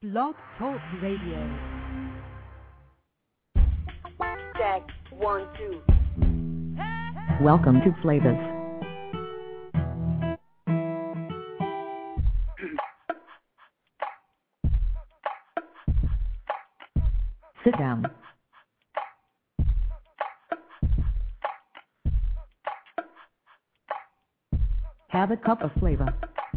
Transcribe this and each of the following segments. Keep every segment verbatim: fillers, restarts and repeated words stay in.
Blog Talk Radio. Check, one, two. Welcome to Flavas. Sit down. Have a cup of flavor.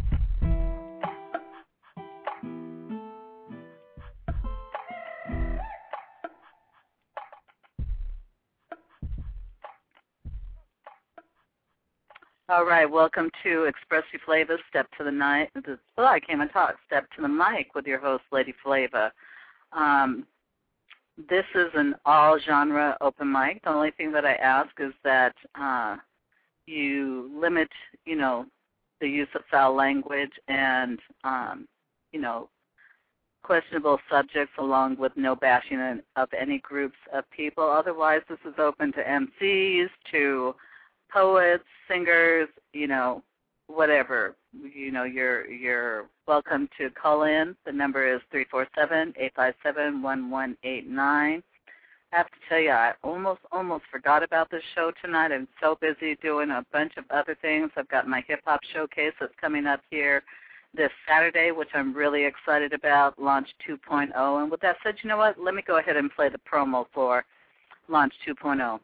All right, welcome to Express Your Flavor, Step to the Night. Well, I came and talk, Step to the Mic with your host, Lady Flavor. Um, this is an all-genre open mic. The only thing that I ask is that uh, you limit, you know, the use of foul language and, um, you know, questionable subjects along with no bashing of any groups of people. Otherwise, this is open to M Cs, to poets, singers, you know, whatever. You know, you're you're welcome to call in. The number is three four seven, eight five seven, one one eight nine. I have to tell you, I almost, almost forgot about this show tonight. I'm so busy doing a bunch of other things. I've got my hip-hop showcase that's coming up here this Saturday, which I'm really excited about, Launch two point oh. And with that said, you know what? Let me go ahead and play the promo for Launch two point oh.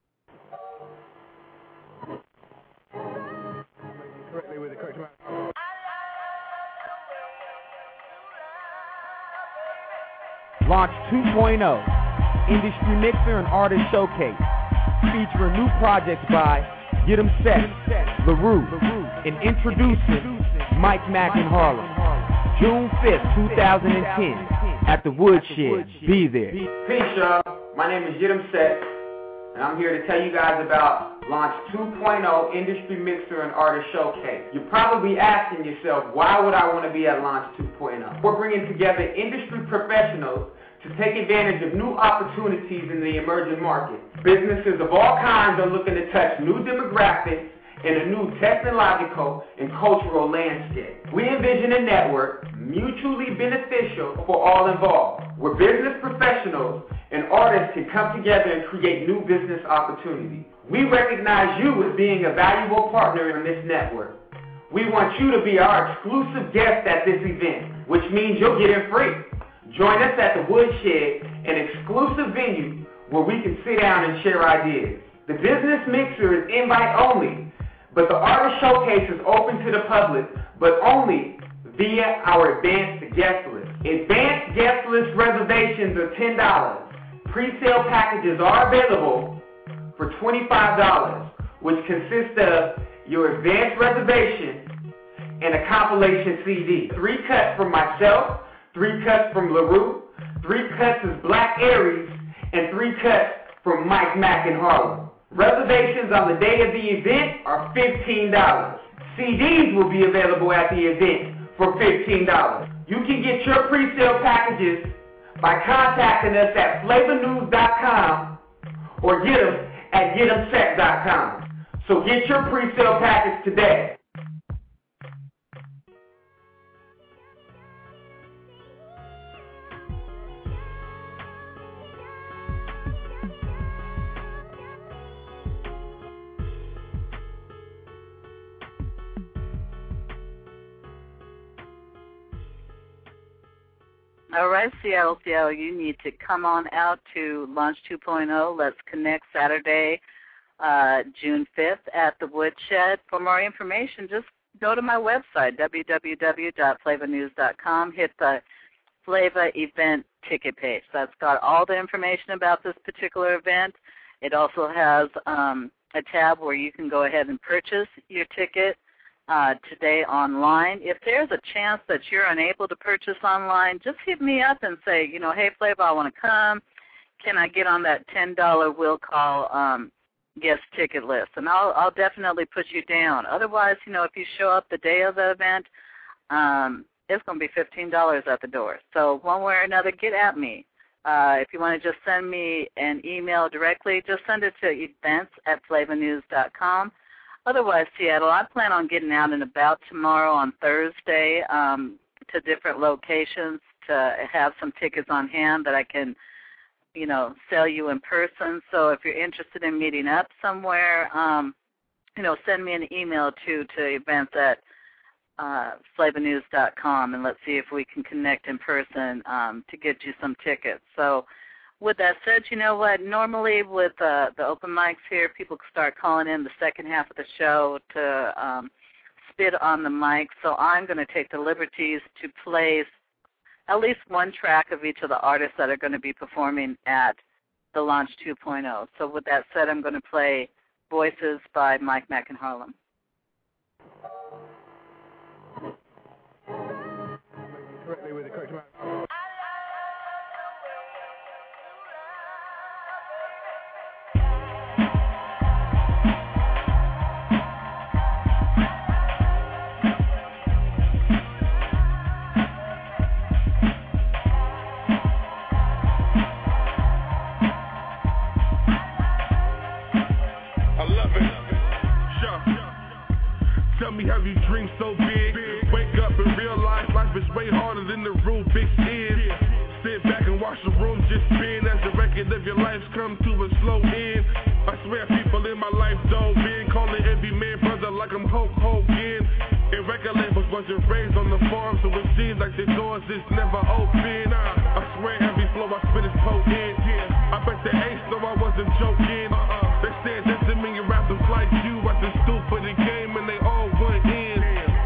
Launch two point oh, Industry Mixer and Artist Showcase, featuring new projects by Get 'em Set, LaRue, and introducing Mike Mack in Harlem. June fifth, twenty ten, at the Woodshed. Be there. Peace, y'all. My name is Get 'em Set, and I'm here to tell you guys about Launch two point oh Industry Mixer and Artist Showcase. You're probably asking yourself, why would I want to be at Launch two point oh? We're bringing together industry professionals to take advantage of new opportunities in the emerging market. Businesses of all kinds are looking to touch new demographics in a new technological and cultural landscape. We envision a network mutually beneficial for all involved, where business professionals and artists can come together and create new business opportunities. We recognize you as being a valuable partner in this network. We want you to be our exclusive guest at this event, which means you'll get in free. Join us at the Woodshed, an exclusive venue where we can sit down and share ideas. The business mixer is invite only, but the artist showcase is open to the public, but only via our advanced guest list. Advanced guest list reservations are ten dollars. Pre-sale packages are available for twenty-five dollars, which consists of your advanced reservation and a compilation C D. Three cuts from myself, three cuts from LaRue, three cuts is Black Aries, and three cuts from Mike Mack in Harlem. Reservations on the day of the event are fifteen dollars. C Ds will be available at the event for fifteen dollars. You can get your pre-sale packages by contacting us at flavor news dot com or get them at get em set dot com. So get your pre-sale package today. All right, Seattle, Seattle, you need to come on out to Launch two point oh. Let's connect Saturday, uh, June fifth at the Woodshed. For more information, just go to my website, w w w dot flavor news dot com. Hit the Flavor event ticket page. That's got all the information about this particular event. It also has um, a tab where you can go ahead and purchase your ticket Uh, today online. If there's a chance that you're unable to purchase online, just hit me up and say, you know, hey, Flavor, I want to come. Can I get on that ten dollar will call um, guest ticket list? And I'll, I'll definitely put you down. Otherwise, you know, if you show up the day of the event, um, it's going to be fifteen dollars at the door. So one way or another, get at me. Uh, if you want to just send me an email directly, just send it to events at flavor news dot com. Otherwise, Seattle, I plan on getting out and about tomorrow on Thursday. Um, to different locations to have some tickets on hand that I can, you know, sell you in person. So if you're interested in meeting up somewhere, um, you know, send me an email to to events at uh, flava news dot com, and let's see if we can connect in person um, to get you some tickets. So with that said, you know what, normally with uh, the open mics here, people start calling in the second half of the show to um, spit on the mic. So I'm going to take the liberties to play at least one track of each of the artists that are going to be performing at the Launch two point oh. So with that said, I'm going to play Voices by Mike Mack and Harlem. Have you dreamed so big? Wake up and realize life is way harder than the Rubik's is. Sit back and watch the room just spin as the record of your life's come to a slow end. I swear people in my life dove in, calling every man brother like I'm Hulk Hogan. And record labels wasn't raised on the farm, so it seems like the doors just never open. I swear every flow I spit is potent. I bet the ace know I wasn't joking. They said this to me and rappers like you at the stoop for the game, and they all went in.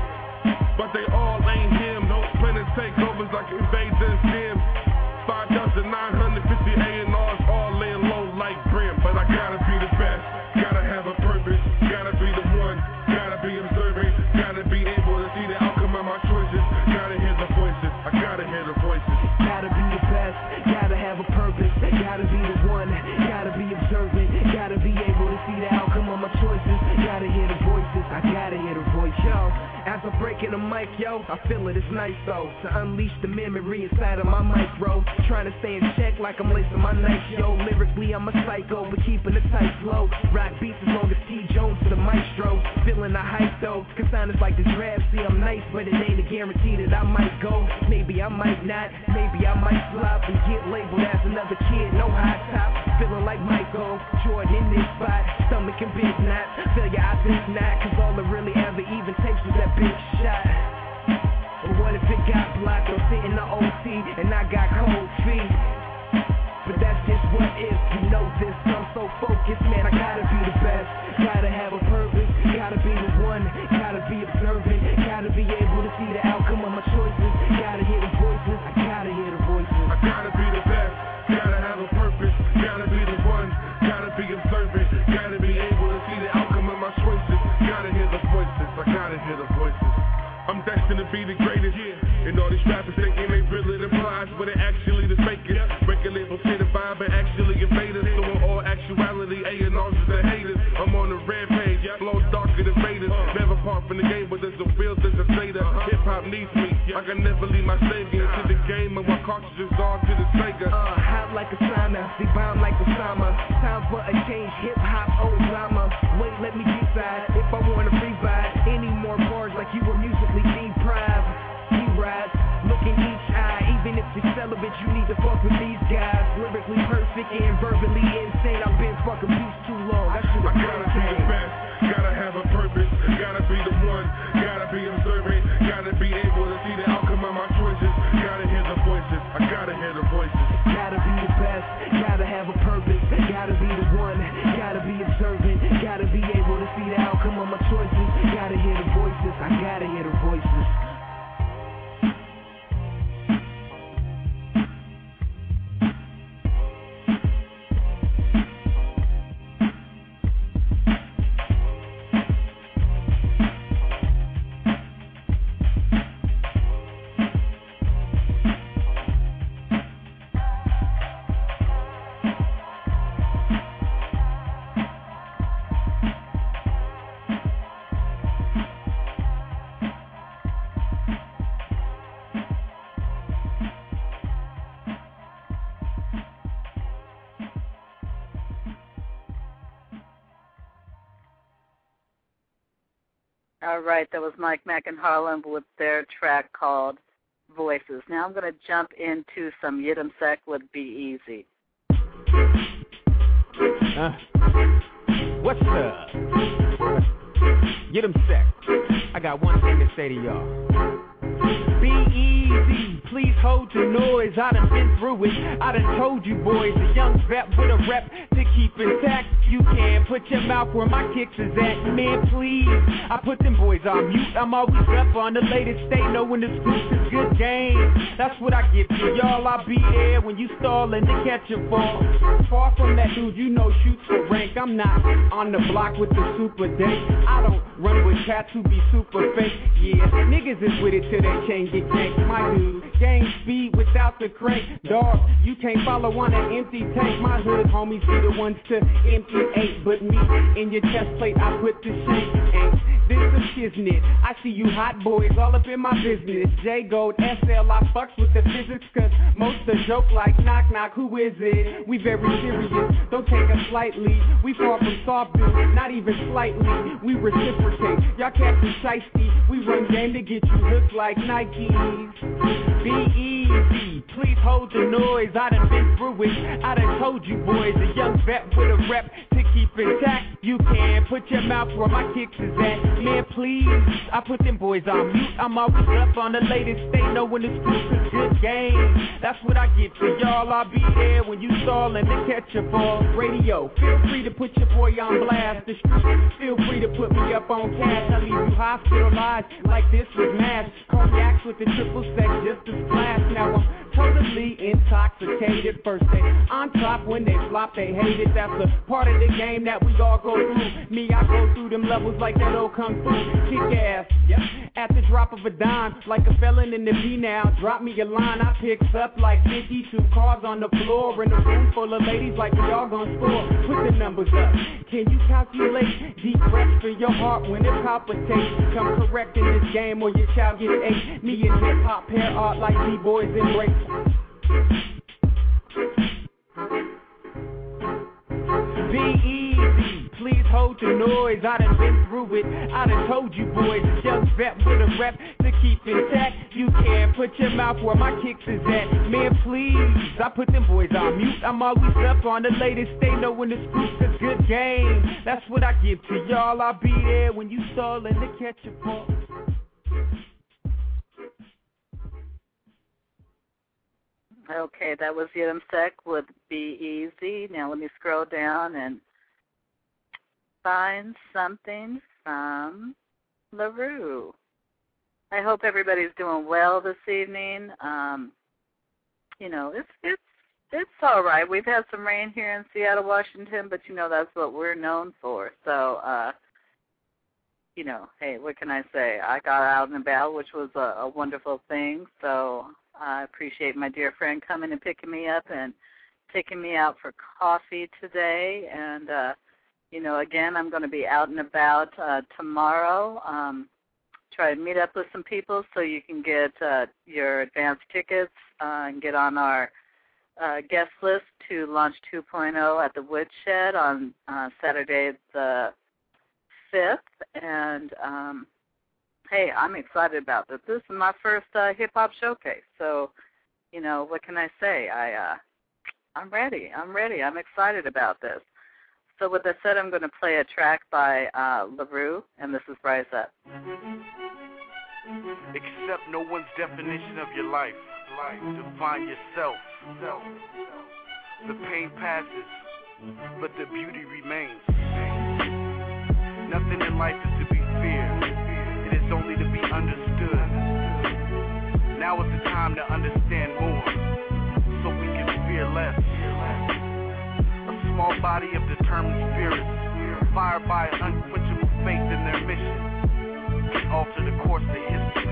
But they all ain't him. No planning takeovers like invaders them. five thousand nine hundred fifty A and R's all laying low like Brim. But I gotta be the best, gotta have a purpose, gotta be the one, gotta be observant, gotta be able to see the outcome of my choices, gotta hear the voices, I gotta hear the voices. Gotta be the best, gotta have a purpose, gotta be the one, gotta be observant, gotta be able to see the outcome of my choices, gotta hear the voices, I gotta hear the voice, yo. As I'm breaking the mic, yo, I feel it, it's nice though, to unleash the memory inside of my micro, trying to stay in check like I'm lacing my knife, yo. Lyrically I'm a psycho, but keeping it tight flow, rock beats as long as T. Jones to the maestro, feeling the hype though, cause sound is like the draft, see I'm nice, but it ain't a guarantee that I might go, maybe I might not, maybe I might flop and get labeled as another kid, no high top, feeling like Michael Jordan in this spot, stomach and big knot, failure I think not, cause all it really ever even takes was that big shot. But what if it got blocked or sitting the O T and I got cold feet? But that's just what if, you know this, I'm so focused, man, I gotta be the best, gotta have a purpose, gotta be the one, gotta be observant, gotta be able to see the outcome of my choices, gotta hear the voices, I gotta hear the voices. I gotta be the best, gotta have a purpose, gotta be the one, gotta be observant, gotta be able to see the outcome of my choices, gotta hear the voices, I gotta hear the voices. I'm destined to be the greatest, and all these rappers thinking they really the prize, but they actually the fakest. Record labels say the vibe and actually invaders, so in all actuality, A and R's is the haters. I'm on the rampage, flow darker than Raiders. Never part from the game, but there's a real, there's a Seder. Hip hop needs me, I can never leave my savior into the game, and my cartridges on to the Sega. Uh, hot like a sauna, they bound like Osama. Time for a change, hip hop, Obama. Wait, let me decide if I wanna free ride any more bars like you were musically deprived. He rides, look in each eye, even if you're celibate, you need to fuck with these guys. Lyrically perfect and verbally insane. I've been fucking beats too long. I should have gotta be the best, gotta have a purpose, gotta be the one, gotta be observant, gotta be able to see the outcome of my choices, gotta hear the voices, I gotta hear the voices. Gotta be the best, gotta have a purpose, gotta be the one, gotta be observant, gotta be able to see the outcome of my choices, gotta hear the voices, I gotta hear the voices. All right, that was Mike Mack and Harlem with their track called voices. Now I'm going to jump into some Yidam Sec with Be Easy. Uh, what's up? Yidam Sec. I got one thing to say to y'all. Be easy, please hold your noise. I done been through it, I done told you boys. A young vet with a rep to keep intact. You can't put your mouth where my kicks is at. Man, please, I put them boys on mute. I'm always up on the latest, stay knowing the scoops is good game. That's what I get to y'all, I'll be there when you stallin' to catch a fall. Far from that dude, you know shoots for rank. I'm not on the block with the super dank. I don't run with cats who be super fake. Yeah, niggas is with it till they change get yanked. My dude, gang speed without the crank. Dog, you can't follow on an empty tank. My hood homies be the ones to empty eight. But me, in your chest plate, I put the shake. And this some shiznit. I see you hot boys all up in my business. J Gold, S L, I fucks with the physics. Cause most a joke like knock knock, who is it? We very serious, don't take us lightly. We far from soft dude, not even slightly. We reciprocate, y'all captain shiesty. We run game to get you hooked like Nikes. Be easy, please hold the noise. I done been through it, I done told you boys. A young vet with a rep to keep intact. You can't put your mouth where my kicks is at. Man, please, I put them boys on mute. I'm always up on the latest, stay knowing the scoops is good game. That's what I get to y'all, I'll be there when you stallin' to catch a ball. Radio, feel free to put your boy on blast. The street, feel free to put me up on cash. I leave you hospitalized like this was mass. Cognacs with the triple sec, just a splash. Now I'm totally intoxicated. First they on top, when they flop they hate it. That's a part of the game that we all go through. Me, I go through them levels like that old kung fu. Kick ass, yep. At the drop of a dime, like a felon in the V now. Drop me a line, I picks up like fifty-two cars on the floor. In a room full of ladies like we all gon' score. Put the numbers up, can you calculate? Deep breaths for your heart when it palpitates. Come correct in this game or your child gets ate. Me and hip hop pair art like B-boys embrace. Be easy, please hold the noise. I done been through it, I done told you boys. A young vet with a rep to keep intact. You can't put your mouth where my kicks is at. Man, please, I put them boys on mute. I'm always up on the latest, stay knowing the scoops is good game. That's what I give to y'all, I'll be there when you stallin' to catch a ball. Okay, that was Yidam Sec with Be Easy. Now let me scroll down and find something from LaRue. I hope everybody's doing well this evening. Um, you know, it's it's it's all right. We've had some rain here in Seattle, Washington, but you know that's what we're known for. So, uh, you know, hey, what can I say? I got out and about, which was a, a wonderful thing. So I appreciate my dear friend coming and picking me up and taking me out for coffee today. And, uh, you know, again, I'm going to be out and about uh, tomorrow. Um, try to meet up with some people so you can get uh, your advance tickets uh, and get on our uh, guest list to Launch two point oh at the Woodshed on uh, Saturday the fifth. And, um, hey, I'm excited about this. This is my first uh, hip-hop showcase. So, you know, what can I say? I, uh, I'm ready. I'm ready. I'm excited about this. So with that said, I'm going to play a track by uh, LaRue, and this is Rise Up. Accept no one's definition of your life. Life. Define yourself. Self. The pain passes, but the beauty remains. Nothing in life is to be feared. It is only to be understood. Now is the time to understand more, so we can fear less. A small body of determined spirits, fired by an unquenchable faith in their mission, can alter the course of history.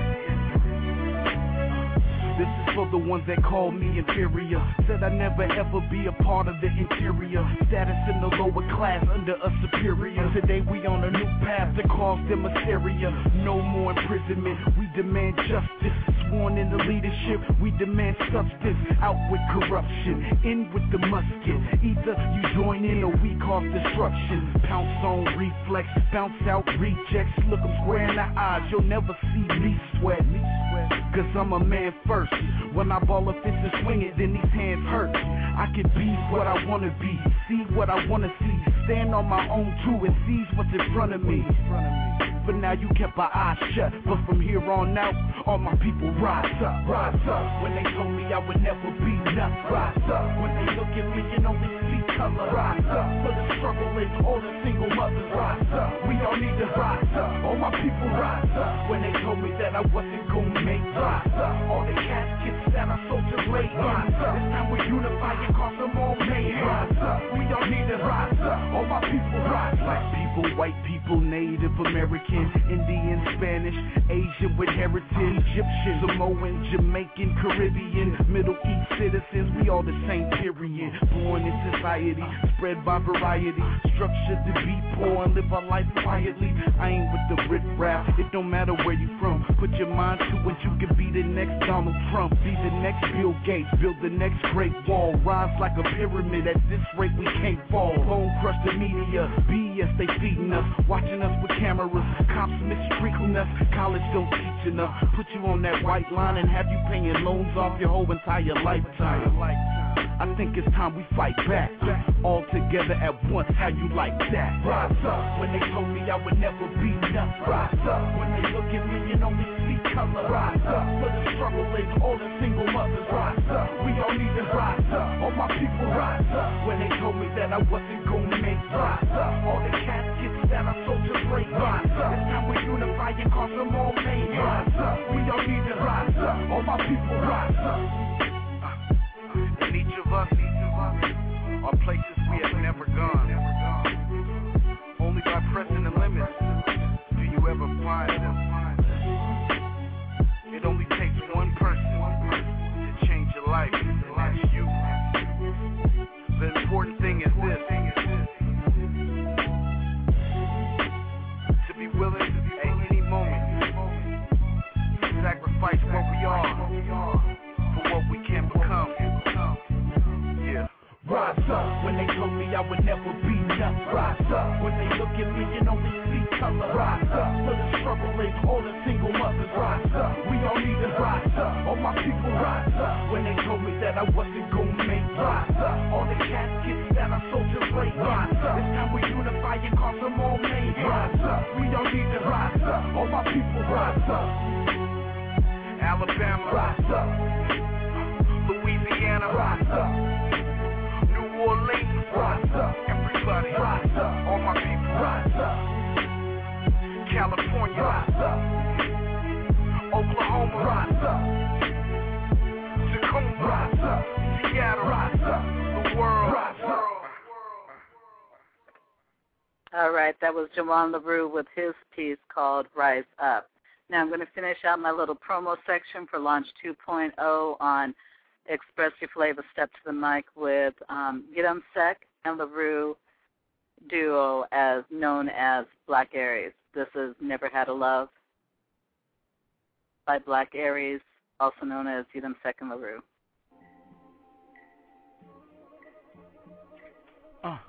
This is for the ones that call me inferior. Said I'd never ever be a part of the interior. Status in the lower class under a superior. Today we on a new path to cause them hysteria. No more imprisonment, we demand justice. Sworn in the leadership, we demand substance. Out with corruption, in with the musket. Either you join in or we cause destruction. Pounce on reflex, bounce out rejects. Look them square in the eyes, you'll never see me sweat. Me sweat. Cause I'm a man first. When I ball a fist and swing it, then these hands hurt. I can be what I wanna be, see what I wanna see, stand on my own too and seize what's in front of me. But now you kept my eyes shut. But from here on out, all my people rise up, rise up. When they told me I would never be nothing, rise up. When they look at me and only see color, rise up. For the struggle and all the single mothers, rise up. We all need to rise up. All my people rise up. When they told me that I wasn't gonna make, rise up. All the caskets that I sold to late, rise up. It's time we unify and cause them all mayhem, rise up. We all need to rise up. All my people rise up. Black people, white people, Native American, Indian, Spanish, Asian with heritage, Egyptian, Samoan, Jamaican, Caribbean, Middle East citizens, we all the same period. Born in society, spread by variety, structured to be poor and live our life quietly. I ain't with the rip rap, it don't matter where you from. Put your mind to it, you can be the next Donald Trump, be the next Bill Gates, build the next Great Wall, rise like a pyramid. At this rate we can't fall. Bone crush the media, B S they feeding us, watching us with cameras, cops mistreating us, college don't teach enough. Put you on that white line and have you paying loans off your whole entire lifetime. I think it's time we fight back, all together at once. How you like that? Rise up. When they told me I would never be nothing, rise up. When they look at me and only see color, rise up. For the struggle and all the single mothers, rise up. We all need to rise up. All my people rise up. When they told me that I wasn't gonna make, rise up. All the caskets that I sold to break, rise up. It's time we unify and cause them all mayhem, rise up. We all need to rise up. All my people rise up. And each of us, each of us are places we have never gone. Only by pressing the limits do you ever find them. It only takes one person to change your life, and that's you. The important thing is this: to be willing at any moment to sacrifice what we are for what we can become. Rise up. When they told me I would never be nothing, rise up. When they look at me and only see color, rise up. For the struggle and all the single mothers, rise up. We all need to rise up. All my people rise up. When they told me that I wasn't gonna make, rise up. All the caskets that I sold to break, rise up. It's time we unify and cause them all mayhem, rise up. We all need to rise up. All my people rise up. Alabama, rise up. Louisiana, rise up. New Orleans, rise up. Everybody, rise up. All my people, rise up. California, rise up. Oklahoma, rise up. Tacoma, rise up. Seattle, rise up. The world, rise up. All right, that was Jawan LaRue with his piece called Rise Up. Now I'm going to finish out my little promo section for Launch two point oh on Express Your Flavor, Step to the Mic with um, Gidam Sek and LaRue duo, as known as Black Aries. This is Never Had a Love by Black Aries, also known as Gidam Sek and LaRue. Uh.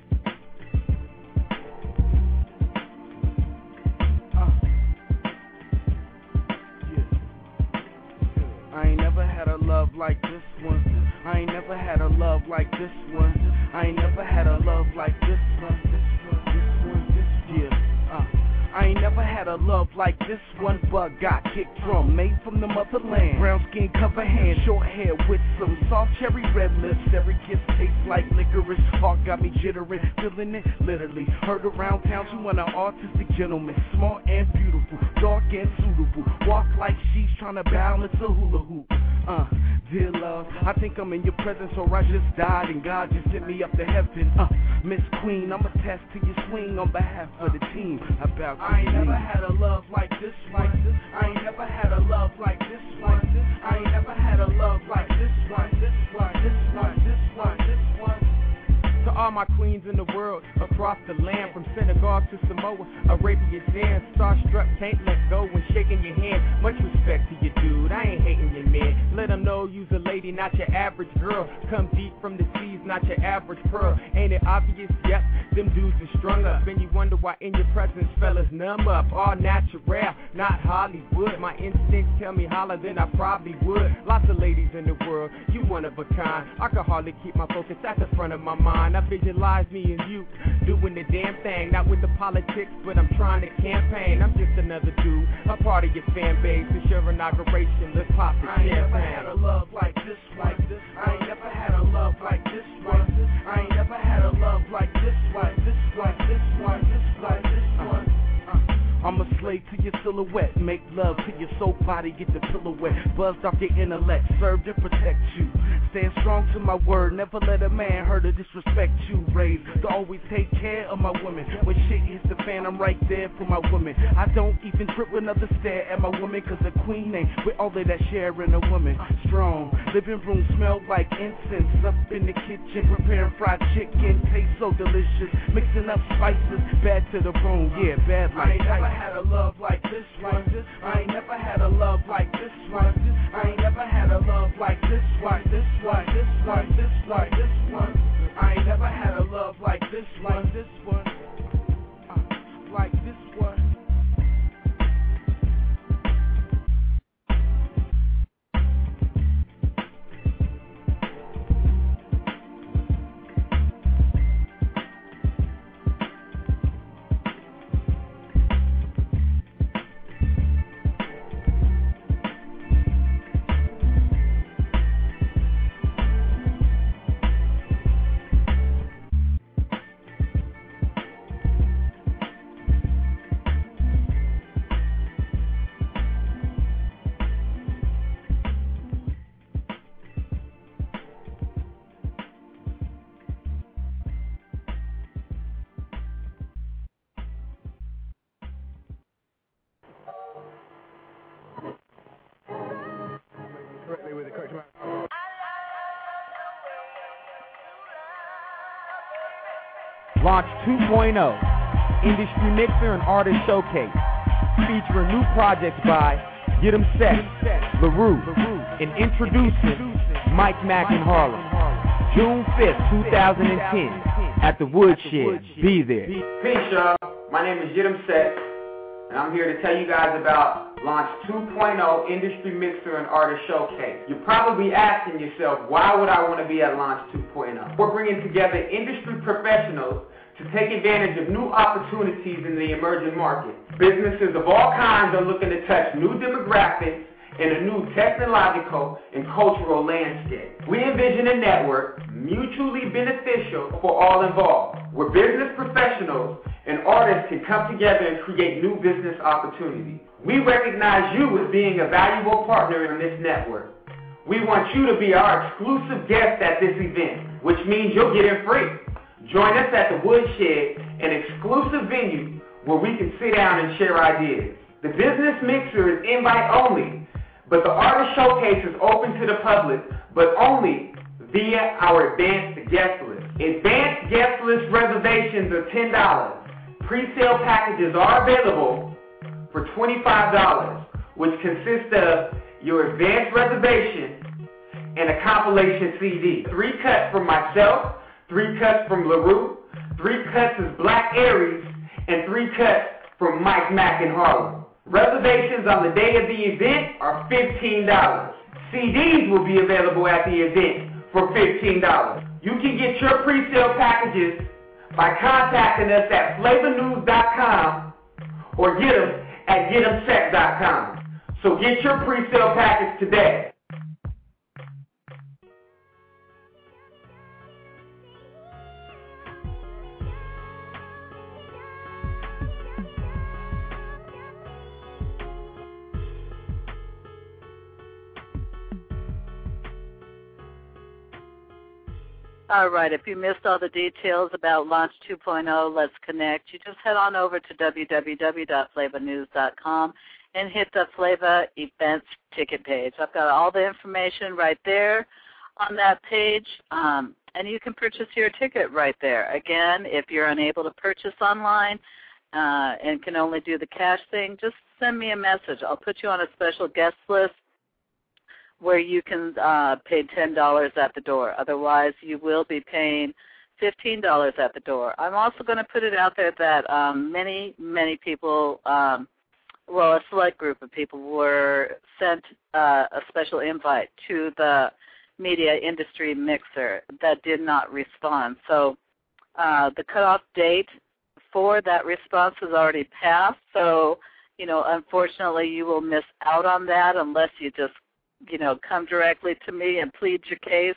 I ain't never had a love like this one. I ain't never had a love like this one. I ain't never had a love like this one. This one, this one, this yeah. Uh. I ain't never had a love like this one, but got kicked from, made from the motherland. Brown skin, cover hand, short hair with some soft cherry red lips. Every kiss tastes like licorice. Heart got me jittering, feeling it literally. Heard around town she want an artistic gentleman, smart and beautiful, dark and suitable. Walk like she's trying to balance a hula hoop. Uh, dear love, I think I'm in your presence, or I just died and God just sent me up to heaven. Uh, Miss Queen, I'm attached to your swing on behalf of the team. About I ain't never had a love like this one. I ain't never had a love like this one. I ain't never had a love like this one. This one, this one, this one, this one. To all my queens in the world, across the land, from Senegal to Samoa, Arabia dance. Starstruck, can't let go when shaking your hand. Much respect to you, dude, I ain't hating you, man. Let them know you's a lady, not your average girl. Come deep from the seas, not your average pearl. Ain't it obvious? Yep, them dudes are strung up. And you wonder why in your presence fellas numb up. All natural, not Hollywood. My instincts tell me holler, then I probably would. Lots of ladies in the world, you one of a kind. I can hardly keep my focus at the front of my mind. I visualize me and you doing the damn thing. Not with the politics, but I'm trying to campaign. I'm just another dude, a part of your fan base. It's your inauguration, let's pop the champagne. I ain't never had a love like this, like this. I ain't never had a love like this, like this. I ain't never had a love like this, like this, like this, like this, like this one. I'm a slave to your silhouette. Make love to your soul body, get the pillow wet. Buzzed off your intellect, serve to protect you. Stand strong to my word, never let a man hurt or disrespect you. Raised to always take care of my women. When shit hits the fan, I'm right there for my woman. I don't even trip another stare at my woman, cause the queen ain't with all of that sharing a woman. Strong, living room smell like incense. Up in the kitchen, preparing fried chicken. Taste so delicious, mixing up spices. Bad to the bone, yeah, bad like I ain't never had a love like this one. I ain't never had a love like this one. I ain't never had a love like this one. This one, this one, this one, this one. I ain't never had a love like this one. This one, uh, like this one. Launch two point oh, Industry Mixer and Artist Showcase, featuring new projects by Get 'em Set, LaRue, and introducing Mike Mack in Harlem. June fifth, two thousand ten, at the Woodshed. Be there. Peace, y'all. My name is Get 'em Set, and I'm here to tell you guys about Launch two point oh Industry Mixer and Artist Showcase. You're probably asking yourself, why would I want to be at Launch two point oh? We're bringing together industry professionals to take advantage of new opportunities in the emerging market. Businesses of all kinds are looking to touch new demographics in a new technological and cultural landscape. We envision a network mutually beneficial for all involved, where business professionals and artists can come together and create new business opportunities. We recognize you as being a valuable partner in this network. We want you to be our exclusive guest at this event, which means you'll get in free. Join us at the Woodshed, an exclusive venue where we can sit down and share ideas. The Business Mixer is invite only, but the Artist Showcase is open to the public, but only via our advanced guest list. Advanced guest list reservations are ten dollars. Pre-sale packages are available for twenty-five dollars, which consists of your advanced reservation and a compilation C D. Three cuts from myself, three cuts from LaRue, three cuts is Black Aries, and three cuts from Mike Mack in Harlem. Reservations on the day of the event are fifteen dollars. C Ds will be available at the event for fifteen dollars. You can get your pre-sale packages by contacting us at flavor news dot com or get them at get em set dot com. So get your pre-sale package today. All right, if you missed all the details about Launch two point oh, Let's Connect, you just head on over to w w w dot flavor news dot com and hit the Flavor Events ticket page. I've got all the information right there. on that page, um, and you can purchase your ticket right there. Again, if you're unable to purchase online uh, and can only do the cash thing, just send me a message. I'll put you on a special guest list where you can uh, pay ten dollars at the door. Otherwise, you will be paying fifteen dollars at the door. I'm also going to put it out there that um, many, many people, um, well, a select group of people were sent uh, a special invite to the media industry mixer that did not respond. So uh, the cutoff date for that response has already passed. So, you know, unfortunately, you will miss out on that unless you just, you know, come directly to me and plead your case.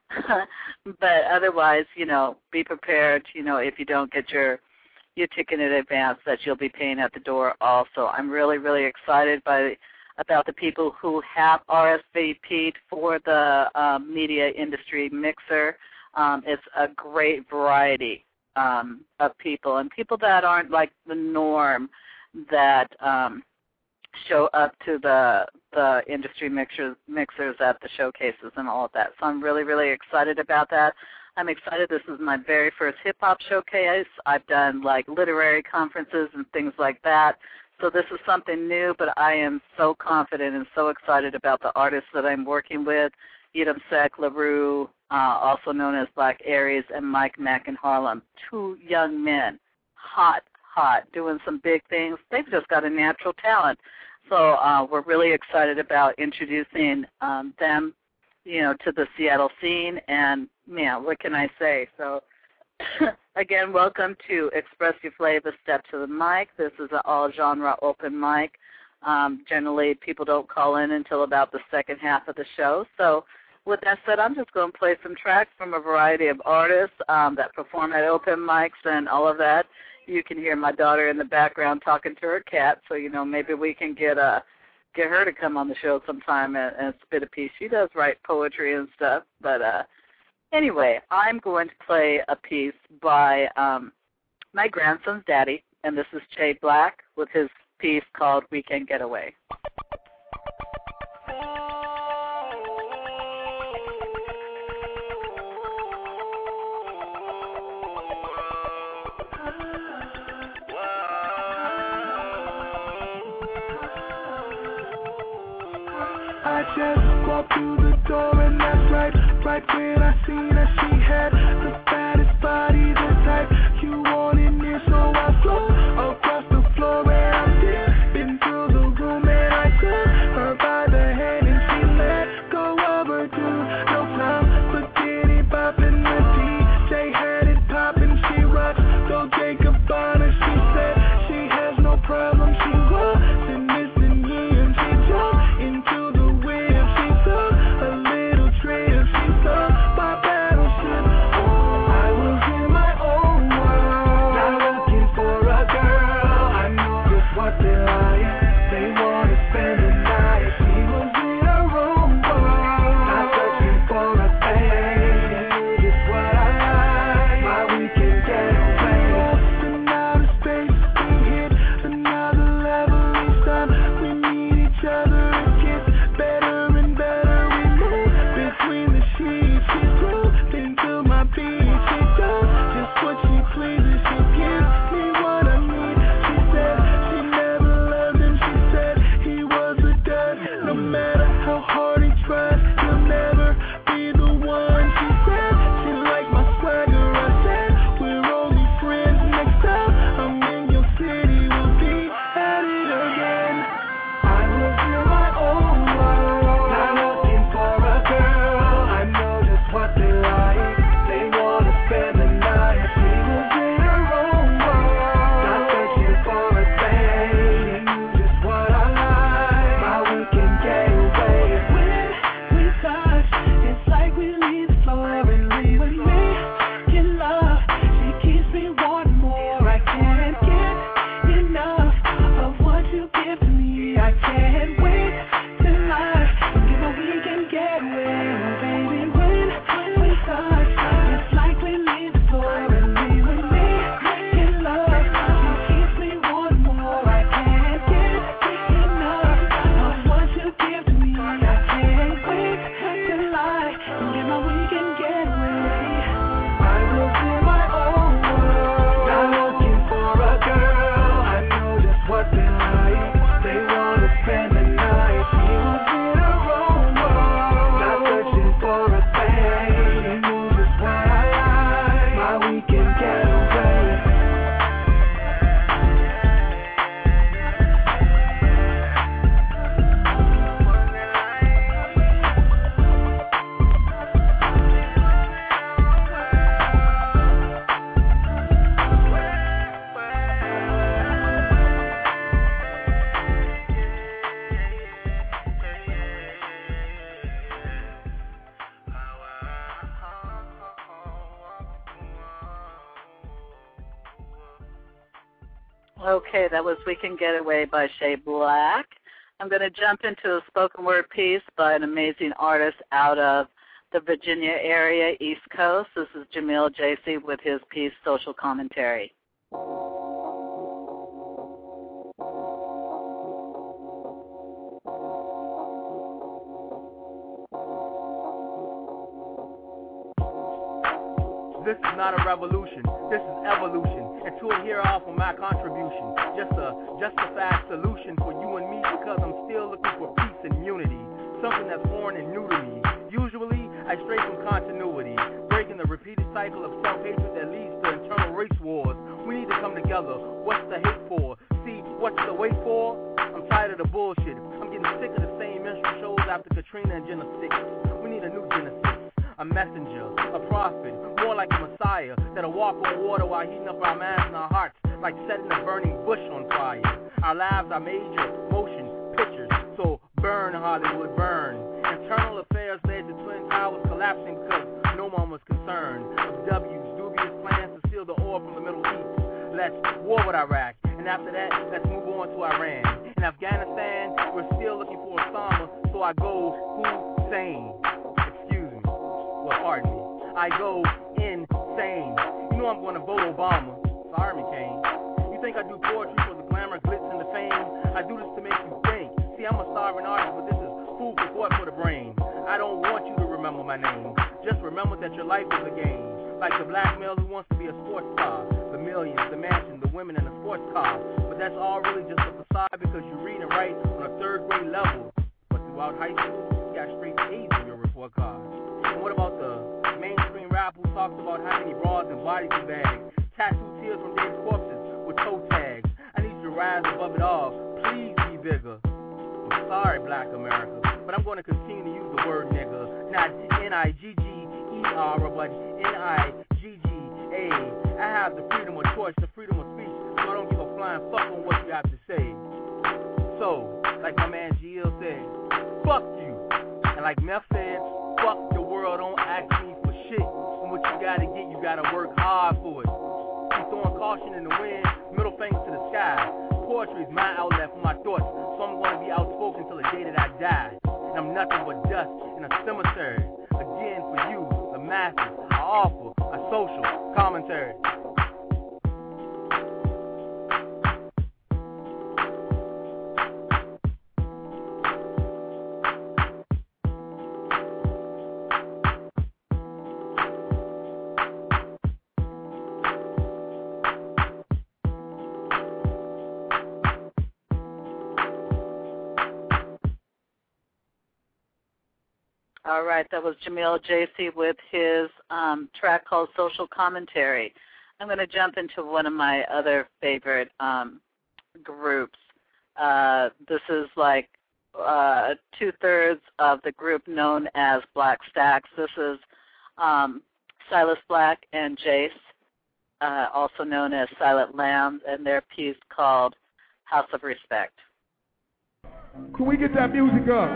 But otherwise, you know, be prepared, you know, if you don't get your your ticket in advance, that you'll be paying at the door also. I'm really, really excited by about the people who have R S V P'd for the um, media industry mixer. Um, it's a great variety um, of people, and people that aren't like the norm that um, show up to the the industry mixers, mixers at the showcases and all of that. So I'm really, really excited about that. I'm excited. This is my very first hip-hop showcase. I've done, like, literary conferences and things like that. So this is something new, but I am so confident and so excited about the artists that I'm working with, Yidam Sek, LaRue, uh, also known as Black Aries, and Mike Mack in Harlem. Two young men, hot, hot, doing some big things. They've just got a natural talent. So uh, we're really excited about introducing um, them, you know, to the Seattle scene. And, man, what can I say? So, again, welcome to Express Your Flavor, Step to the Mic. This is an all-genre open mic. Um, generally, people don't call in until about the second half of the show. So with that said, I'm just going to play some tracks from a variety of artists um, that perform at open mics and all of that. You can hear my daughter in the background talking to her cat, so, you know, maybe we can get uh, get her to come on the show sometime and, and spit a piece. She does write poetry and stuff, but uh, anyway, I'm going to play a piece by um, my grandson's daddy, and this is Che Black with his piece called Weekend Getaway. I just walked through the door and that's right, right when I seen that she had the fattest body, the type you wanted near, so I flow across the floor and I'm deep, been through the room and I took her by the hand and she let go of her dude, no time for Diddy bopping, the D J had it popping, she rocks, go Jacob Bonner, she said she has no problem, she wasn't missing him, she jumped into the whip, she took a little trip, she took my battleship Okay, that was We Can Get Away by Shay Black. I'm going to jump into a spoken word piece by an amazing artist out of the Virginia area, East Coast. This is Jamil J C with his piece, Social Commentary. This is not a revolution, this is evolution. And to adhere off of my contribution, just a justified solution for you and me, because I'm still looking for peace and unity, something that's foreign and new to me. Usually, I stray from continuity, breaking the repeated cycle of self-hatred that leads to internal race wars. We need to come together. What's the hate for? See, what's the wait for? I'm tired of the bullshit. I'm getting sick of the same minstrel shows after Katrina and Jenna six. We need a new Genesis, a messenger, a prophet, more like a messiah, that'll walk on water while heating up our minds and our hearts, like setting a burning bush on fire. Our lives are major motion pictures, so burn Hollywood, burn. Internal affairs led to Twin Towers collapsing because no one was concerned. Of W's dubious plans to steal the oil from the Middle East. Let's war with Iraq, and after that, let's move on to Iran. In Afghanistan, we're still looking for Osama, so I go Hussein. Excuse me. Well, pardon me. I go insane. You know I'm going to vote Obama. Sorry, McCain. You think I do poetry for the glamour, glitz, and the fame? I do this to make you think. See, I'm a starving artist, but this is food for thought for the brain. I don't want you to remember my name. Just remember that your life is a game. Like the black male who wants to be a sports star. The millions, the mansion, the women, and the sports car. But that's all really just a facade because you read and write on a third grade level. But throughout high school, you got straight A's in your report card. And what about the mainstream rap who talks about how many broads and bodies he bagged? Tattoo tears from dead corpses with toe tags. I need you to rise above it all. Please be bigger. I'm sorry, Black America, but I'm going to continue to use the word nigga. Not N I G G E R, but N I G G A. I have the freedom of choice, the freedom of speech, so I don't give a flying fuck on what you have to say. So, like my man G L said, fuck you. And like Meth said, fuck the world, don't ask me for shit. And what you gotta get, you gotta work hard for it. I'm throwing caution in the wind, middle finger to the sky. Poetry is my outlet for my thoughts, so I'm gonna be outspoken till the day that I die. And I'm nothing but dust in a cemetery. Again, for you, the masses, I offer a social commentary. All right, that was Jamil J C with his um, track called Social Commentary. I'm going to jump into one of my other favorite um, groups. Uh, this is like uh, two-thirds of the group known as Black Stacks. This is um, Silas Black and Jace, uh, also known as Silent Lambs, and their piece called House of Respect. Can we get that music up?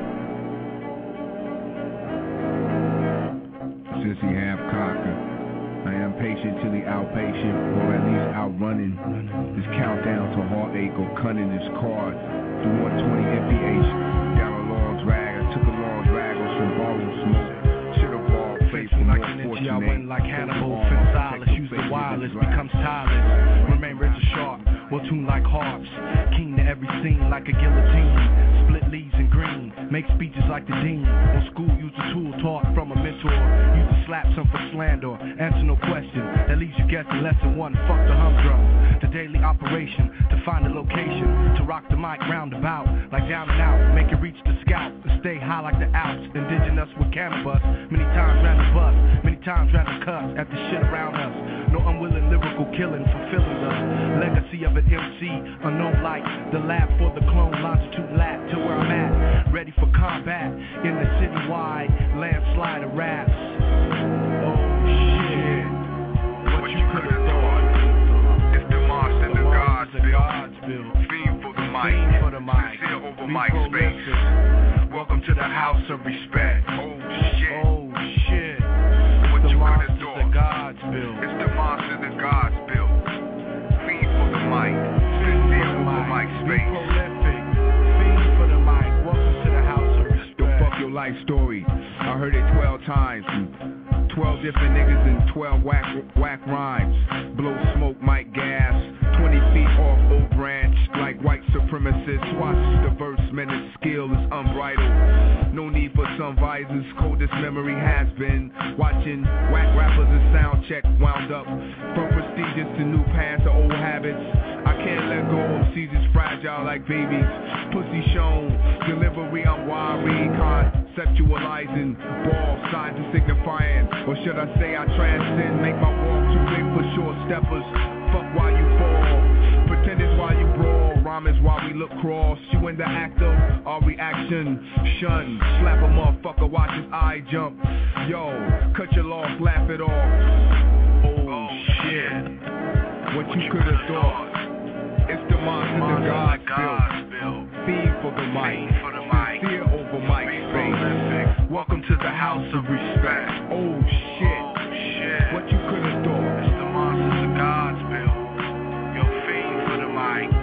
Sissy half cocker. I am patient till the outpatient, or at least outrunning. This countdown to heartache or cunning this card. Through one twenty M P H, down a long drag. I took a long drag on some borrowed smoke. Should've ball played for more fortunate. I went like Hannibal, fit silence, use the wireless, becomes tireless. Remain rich and sharp, well tuned like harps. Keen to every scene like a guillotine. Split leaves and green, make speeches like the dean. On school, use a tool taught from a mentor. Use to slap some for slander, answer no question. That leaves you guessing lesson one, fuck the humdrum. The daily operation, to find a location. To rock the mic roundabout, like down and out. Make it reach the scalp, to stay high like the Alps. Indigenous with cannabis, many times ran the bus. Many times ran the cuss at the shit around us. No unwilling lyrical killing, fulfilling the legacy of an M C. Unknown like the lab for the clone, longitude lap to where I'm at. Ready for combat in the citywide landslide of raps. Oh shit, what you could have thought. It's the monster, the God's built. Fiend for the mic, for the mic. Seal over mic space. Welcome to the house of respect. Oh shit, oh shit. What the you could have thought. The God's built. It's the monster, the God's built. Fiend for the mic. twelve times. twelve different niggas and twelve whack, whack rhymes. Blow smoke, mic gas. twenty feet off old branch. Like white supremacists. Watch the verse, menace skill is unbridled. No need for some visors. Coldest memory has been. Watching whack rappers and sound check wound up. From prestigious to new paths to old habits. I can't let go of Caesar's fragile like babies. Pussy shown. Delivery I'm wiry. Conceptualizing. Ball signs and signifying. Or should I say I transcend. Make my walk too big for short steppers. Fuck while you fall. Pretend it's while you brawl. Rhyme is while we look cross. You in the act of our reaction. Shun. Slap a motherfucker. Watch his eye jump. Yo. Cut your loss. Laugh it off. Oh, oh shit. What, what you could have thought. It's the monster the gods built. Feed for the mic. Fear over mic space. Welcome to the house of respect. Oh shit. Oh, shit. What you could have thought. It's the monster the gods built. Yo, fiend for the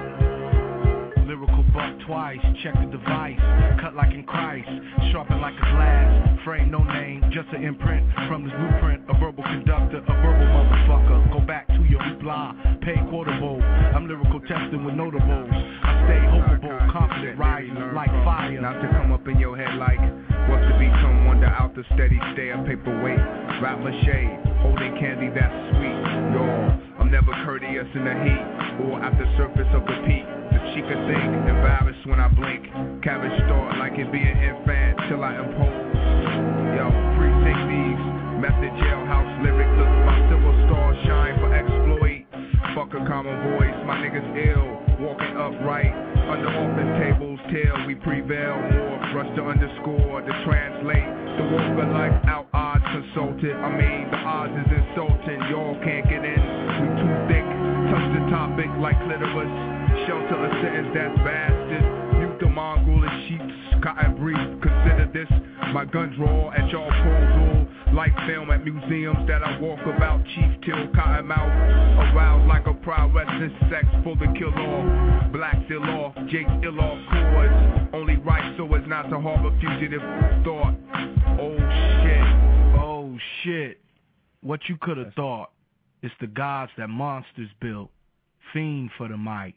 mic. Lyrical buck twice. Check the device. Cut like in Christ. Sharpen like a glass. Frame no name. Just an imprint from this blueprint. A verbal conductor. A verbal motherfucker. Go back to your hoopla. Pay quotable. I'm lyrical testing with notables. I stay hopeable, confident, rising like fire. Not to come up in your head like what's to become wonder out the steady stare paperweight. Rap mache, holding candy that's sweet. Y'all, I'm never courteous in the heat or at the surface of the peak. The chica think, embarrassed when I blink. Cabbage thought like it be an infant till I impose. Yo, three sixties, method jailhouse lyric. Look, my silver star shine for exploit. Fuck a common voice, my niggas ill. Walking upright, under office tables till we prevail more. Rush to underscore, to translate. The walker like out odds consulted. I mean, the odds is insulting. Y'all can't get in, we too thick. Touch the topic like clitoris. Shelter a sentence that's bastard. Mute the mongrel and sheets, cotton brief. Consider this my gun draw at y'all proposal. Like film at museums that I walk about. Chief till cotton mouth. Aroused like a prowess insect full to kill off. Black still off, Jake's ill off chords. Only right so as not to harbor fugitive thought. Oh shit. Oh shit. What you could have thought. It's the gods that monsters built. Fiend for the mic.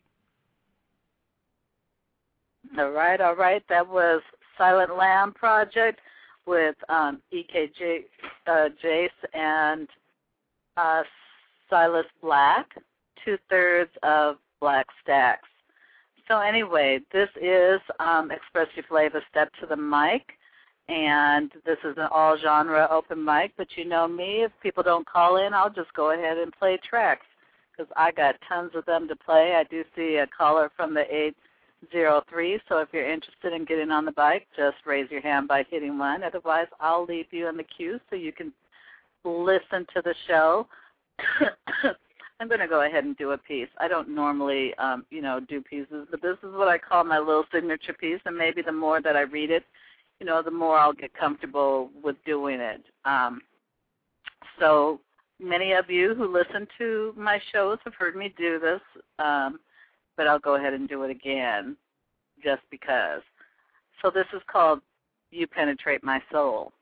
All right, all right. That was Silent Lamb Project with um, E K J, uh, Jace and uh, Silas Black, two-thirds of Black Stacks. So anyway, this is um, Express Your Flavor Step to the Mic, and this is an all-genre open mic, but you know me, if people don't call in, I'll just go ahead and play tracks because I got tons of them to play. I do see a caller from the eight zero three, so if you're interested in getting on the bike, just raise your hand by hitting one. Otherwise, I'll leave you in the queue so you can listen to the show. I'm going to go ahead and do a piece. I don't normally, um, you know, do pieces, but this is what I call my little signature piece, and maybe the more that I read it, you know, the more I'll get comfortable with doing it. Um, so many of you who listen to my shows have heard me do this, um, but I'll go ahead and do it again just because. So this is called You Penetrate My Soul.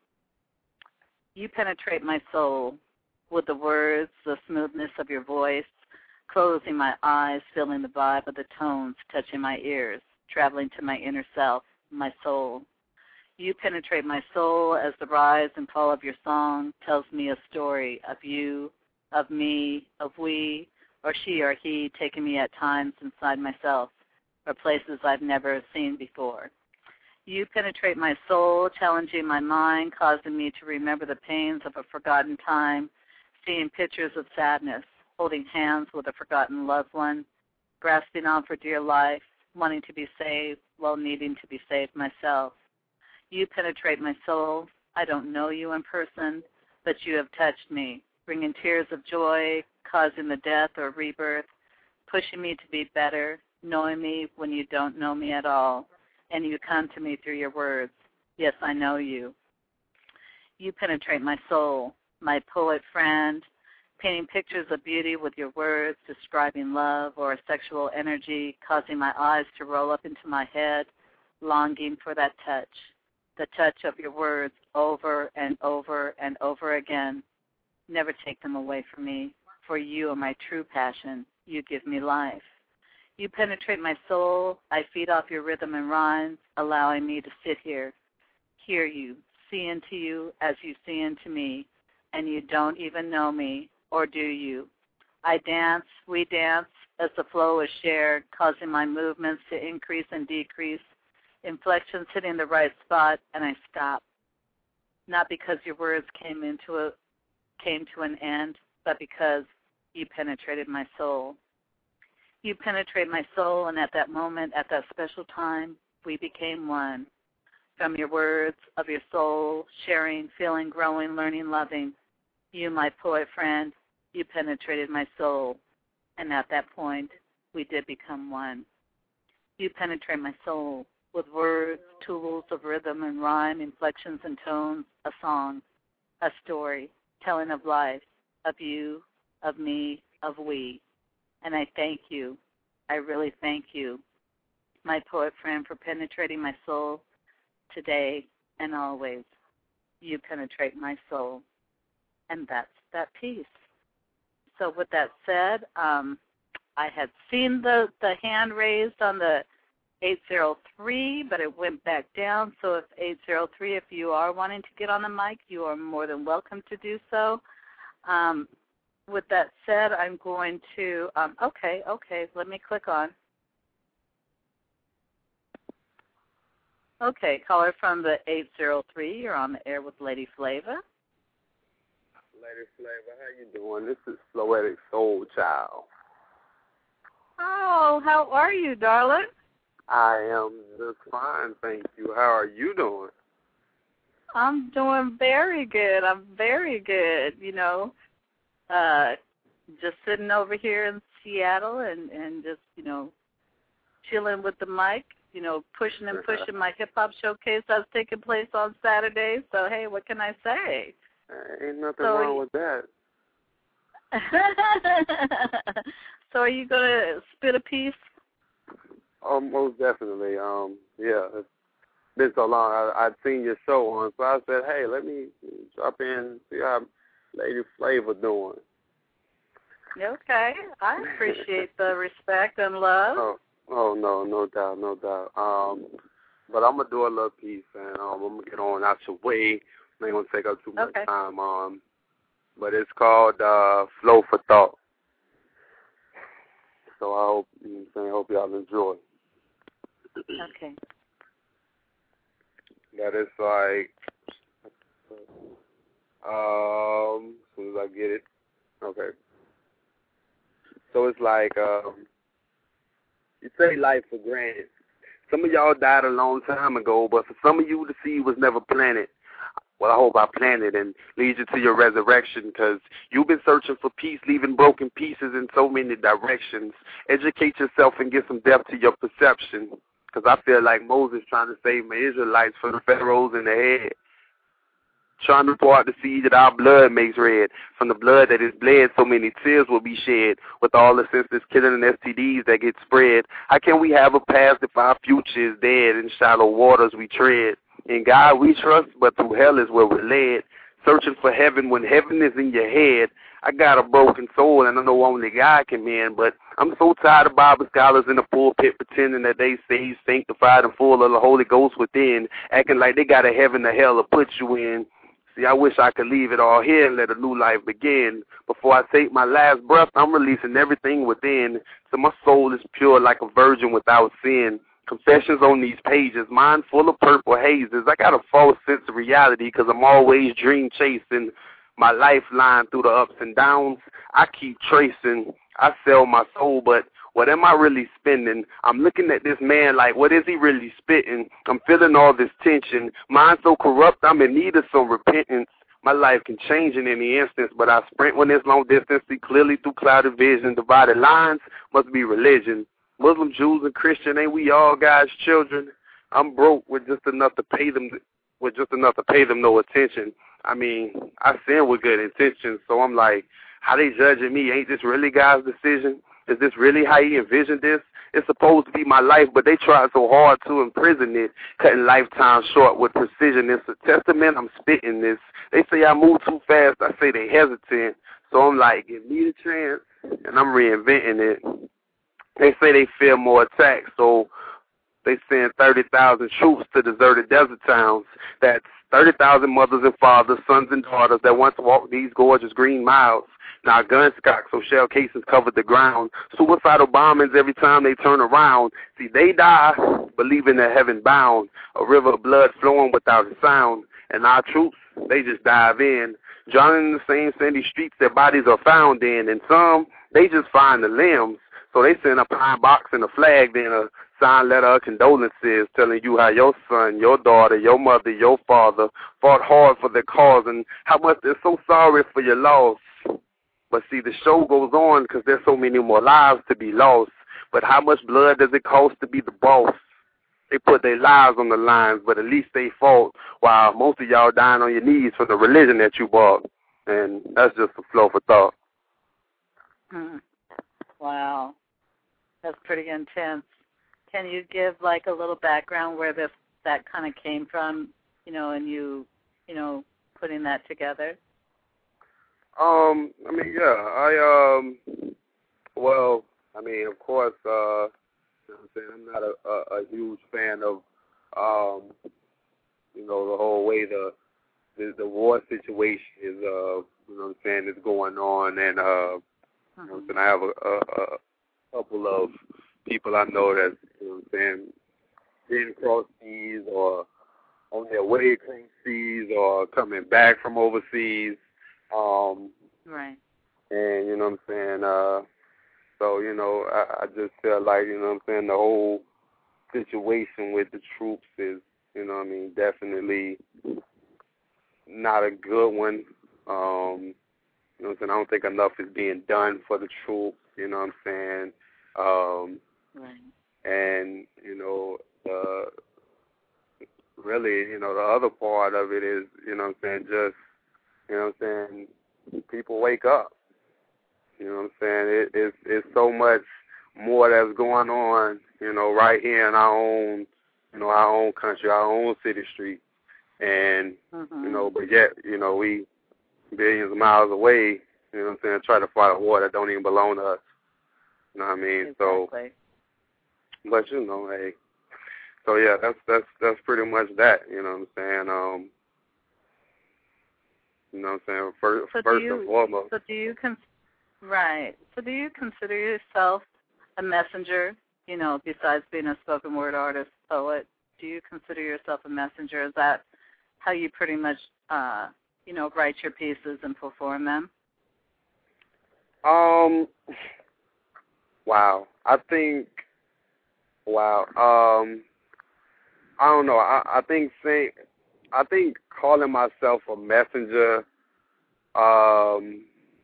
You penetrate my soul with the words, the smoothness of your voice, closing my eyes, feeling the vibe of the tones, touching my ears, traveling to my inner self, my soul. You penetrate my soul as the rise and fall of your song tells me a story of you, of me, of we, or she or he taking me at times inside myself, or places I've never seen before. You penetrate my soul, challenging my mind, causing me to remember the pains of a forgotten time, seeing pictures of sadness, holding hands with a forgotten loved one, grasping on for dear life, wanting to be saved while needing to be saved myself. You penetrate my soul. I don't know you in person, but you have touched me, bringing tears of joy, causing the death or rebirth, pushing me to be better, knowing me when you don't know me at all, and you come to me through your words. Yes, I know you. You penetrate my soul, my poet friend, painting pictures of beauty with your words, describing love or a sexual energy, causing my eyes to roll up into my head, longing for that touch, the touch of your words over and over and over again. Never take them away from me, for you are my true passion. You give me life. You penetrate my soul. I feed off your rhythm and rhymes, allowing me to sit here, hear you, see into you as you see into me, and you don't even know me, or do you? I dance, we dance, as the flow is shared, causing my movements to increase and decrease, inflections hitting the right spot, and I stop. Not because your words came into a, came to an end, but because you penetrated my soul. You penetrate my soul, and at that moment, at that special time, we became one. From your words of your soul, sharing, feeling, growing, learning, loving, you, my poet friend, you penetrated my soul, and at that point, we did become one. You penetrate my soul with words, tools of rhythm and rhyme, inflections and tones, a song, a story, telling of life, of you, of me, of we. And I thank you. I really thank you, my poet friend, for penetrating my soul today and always. You penetrate my soul. And that's that piece. So with that said, um, I had seen the, the hand raised on the eight zero three, but it went back down. So if eight zero three, if you are wanting to get on the mic, you are more than welcome to do so. Um, with that said, I'm going to, um, okay, okay, let me click on. Okay, caller from the eight zero three, you're on the air with Lady Flava. Lady Flava, how you doing? This is Floetic Soul Child. Oh, how are you, darling? I am just fine, thank you. How are you doing? I'm doing very good. I'm very good, you know. Uh, just sitting over here in Seattle and, and just, you know, chilling with the mic, you know, pushing and pushing my hip-hop showcase that's taking place on Saturday. So, hey, what can I say? Uh, ain't nothing so, wrong with that. So are you going to spit a piece? Oh, most definitely. Um, yeah, it's been so long. I, I'd seen your show on, so I said, hey, let me drop in and see how Lady Flava doing. Okay. I appreciate the respect and love. Oh, oh no, no doubt, no doubt. Um, but I'm going to do a little piece, and um, I'm going to get on out your way. I ain't going to take up too much okay. time. Um, but it's called uh, Flow for Thought. So I hope, you know what I'm saying, hope y'all enjoy. Okay. That is like, um, as soon as I get it. Okay. So it's like, um, you take life for granted. Some of y'all died a long time ago, but for some of you, the seed was never planted. Well, I hope I planted and lead you to your resurrection, because you've been searching for peace, leaving broken pieces in so many directions. Educate yourself and get some depth to your perception, because I feel like Moses trying to save my Israelites from the pharaohs in the head, trying to pour out the seed that our blood makes red. From the blood that is bled, so many tears will be shed, with all the senseless killing and S T Ds that get spread. How can we have a past if our future is dead? In shallow waters we tread. In God we trust, but through hell is where we're led. Searching for heaven when heaven is in your head. I got a broken soul, and I know only God can mend, but I'm so tired of Bible scholars in the pulpit pretending that they saved, sanctified, and full of the Holy Ghost within, acting like they got a heaven or hell to put you in. See, I wish I could leave it all here and let a new life begin. Before I take my last breath, I'm releasing everything within, so my soul is pure like a virgin without sin. Confessions on these pages, mine full of purple hazes. I got a false sense of reality because I'm always dream chasing. My lifeline through the ups and downs, I keep tracing. I sell my soul, but what am I really spending? I'm looking at this man like, what is he really spitting? I'm feeling all this tension. Mind so corrupt, I'm in need of some repentance. My life can change in any instance, but I sprint when it's long distance, see clearly through clouded vision. Divided lines must be religion. Muslim, Jews, and Christian, ain't we all God's children? I'm broke with just enough to pay them, with just enough to pay them no attention. I mean, I sin with good intentions, so I'm like, how they judging me? Ain't this really God's decision? Is this really how he envisioned this? It's supposed to be my life, but they try so hard to imprison it, cutting lifetime short with precision. It's a testament. I'm spitting this. They say I move too fast. I say they hesitant. So I'm like, give me the chance, and I'm reinventing it. They say they fear more attacks, so they send thirty thousand troops to deserted desert towns. That's thirty thousand mothers and fathers, sons and daughters that once walked these gorgeous green miles. Now guns cock, so shell casings covered the ground. Suicidal bombings every time they turn around. See, they die believing they're heaven bound. A river of blood flowing without a sound. And our troops, they just dive in, drowning in the same sandy streets their bodies are found in. And some, they just find the limbs. So they send a pine box and a flag, then a signed letter of condolences telling you how your son, your daughter, your mother, your father fought hard for their cause and how much they're so sorry for your loss. But see, the show goes on because there's so many more lives to be lost. But how much blood does it cost to be the boss? They put their lives on the lines, but at least they fought, while most of y'all dying on your knees for the religion that you bought. And that's just a flow for thought. Hmm. Wow. That's pretty intense. Can you give, like, a little background where this that kind of came from, you know, and you, you know, putting that together? Um, I mean, yeah, I, um, well, I mean, of course, uh, you know what I'm saying, I'm not a, a, a huge fan of, um, you know, the whole way the, the, the war situation is, uh, you know what I'm saying, is going on, and, uh, you know what I'm saying, I have a, a, a couple of people I know that, you know what I'm saying, been across seas or on their way across seas or coming back from overseas. Um, right. And, you know what I'm saying, uh, so, you know, I, I just feel like, you know what I'm saying, the whole situation with the troops is, you know what I mean, definitely not a good one. Um, you know what I'm saying, I don't think enough is being done for the troops, you know what I'm saying. Um, right. And, you know, uh, really, you know, the other part of it is, you know what I'm saying, just, you know what I'm saying, people wake up. You know what I'm saying? It, it's, it's so much more that's going on, you know, right here in our own, you know, our own country, our own city street. And, mm-hmm. you know, but yet, you know, we billions of miles away, you know what I'm saying, try to fight a war that don't even belong to us. You know what I mean? Exactly. So, but, you know, hey. So, yeah, that's, that's, that's pretty much that, you know what I'm saying? Um, You know what I'm saying? First, so first you, and foremost. So do you con- right. So do you consider yourself a messenger? You know, besides being a spoken word artist, poet, do you consider yourself a messenger? Is that how you pretty much, uh, you know, write your pieces and perform them? Um. Wow. I think. Wow. Um. I don't know. I, I think saying. I think calling myself a messenger, um,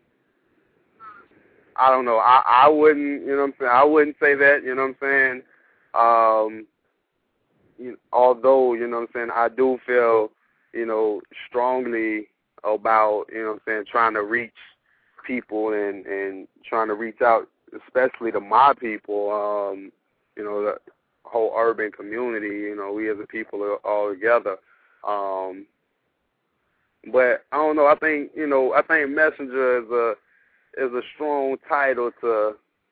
I don't know. I, I wouldn't, you know what I'm saying? I wouldn't say that, you know what I'm saying? Um, you know, although, you know what I'm saying, I do feel, you know, strongly about, you know what I'm saying, trying to reach people and, and trying to reach out, especially to my people, um, you know, the whole urban community, you know, we as a people are all together. Um, but I don't know. I think you know. I think messenger is a is a strong title to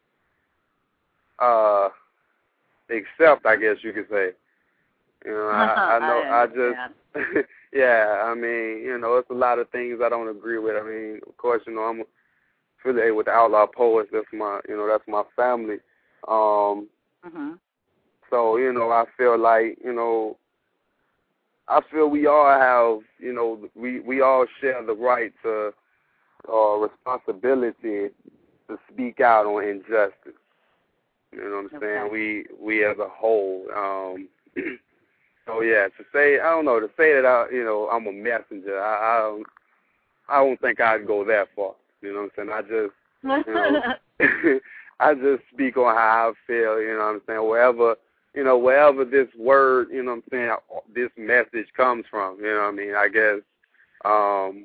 uh, accept. I guess you could say. You know, I, I know. I, I just yeah. I mean, you know, it's a lot of things I don't agree with. I mean, of course, you know, I'm affiliated with the Outlaw Poets. That's my, you know, that's my family. Um, mm-hmm. So you know, I feel like you know. I feel we all have, you know, we, we all share the right to or uh, responsibility to speak out on injustice. You know what I'm saying? Okay. We we as a whole. Um, so yeah, to say I don't know to say that I you know I'm a messenger. I I don't, I don't think I'd go that far. You know what I'm saying? I just you know I just speak on how I feel. You know what I'm saying? Wherever. You know, wherever this word, you know what I'm saying, this message comes from, you know what I mean, I guess, um,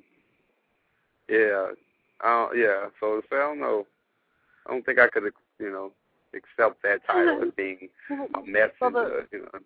yeah, uh, yeah, so to say, I don't know, I don't think I could, you know, accept that title as being a messenger. Well, the, you know.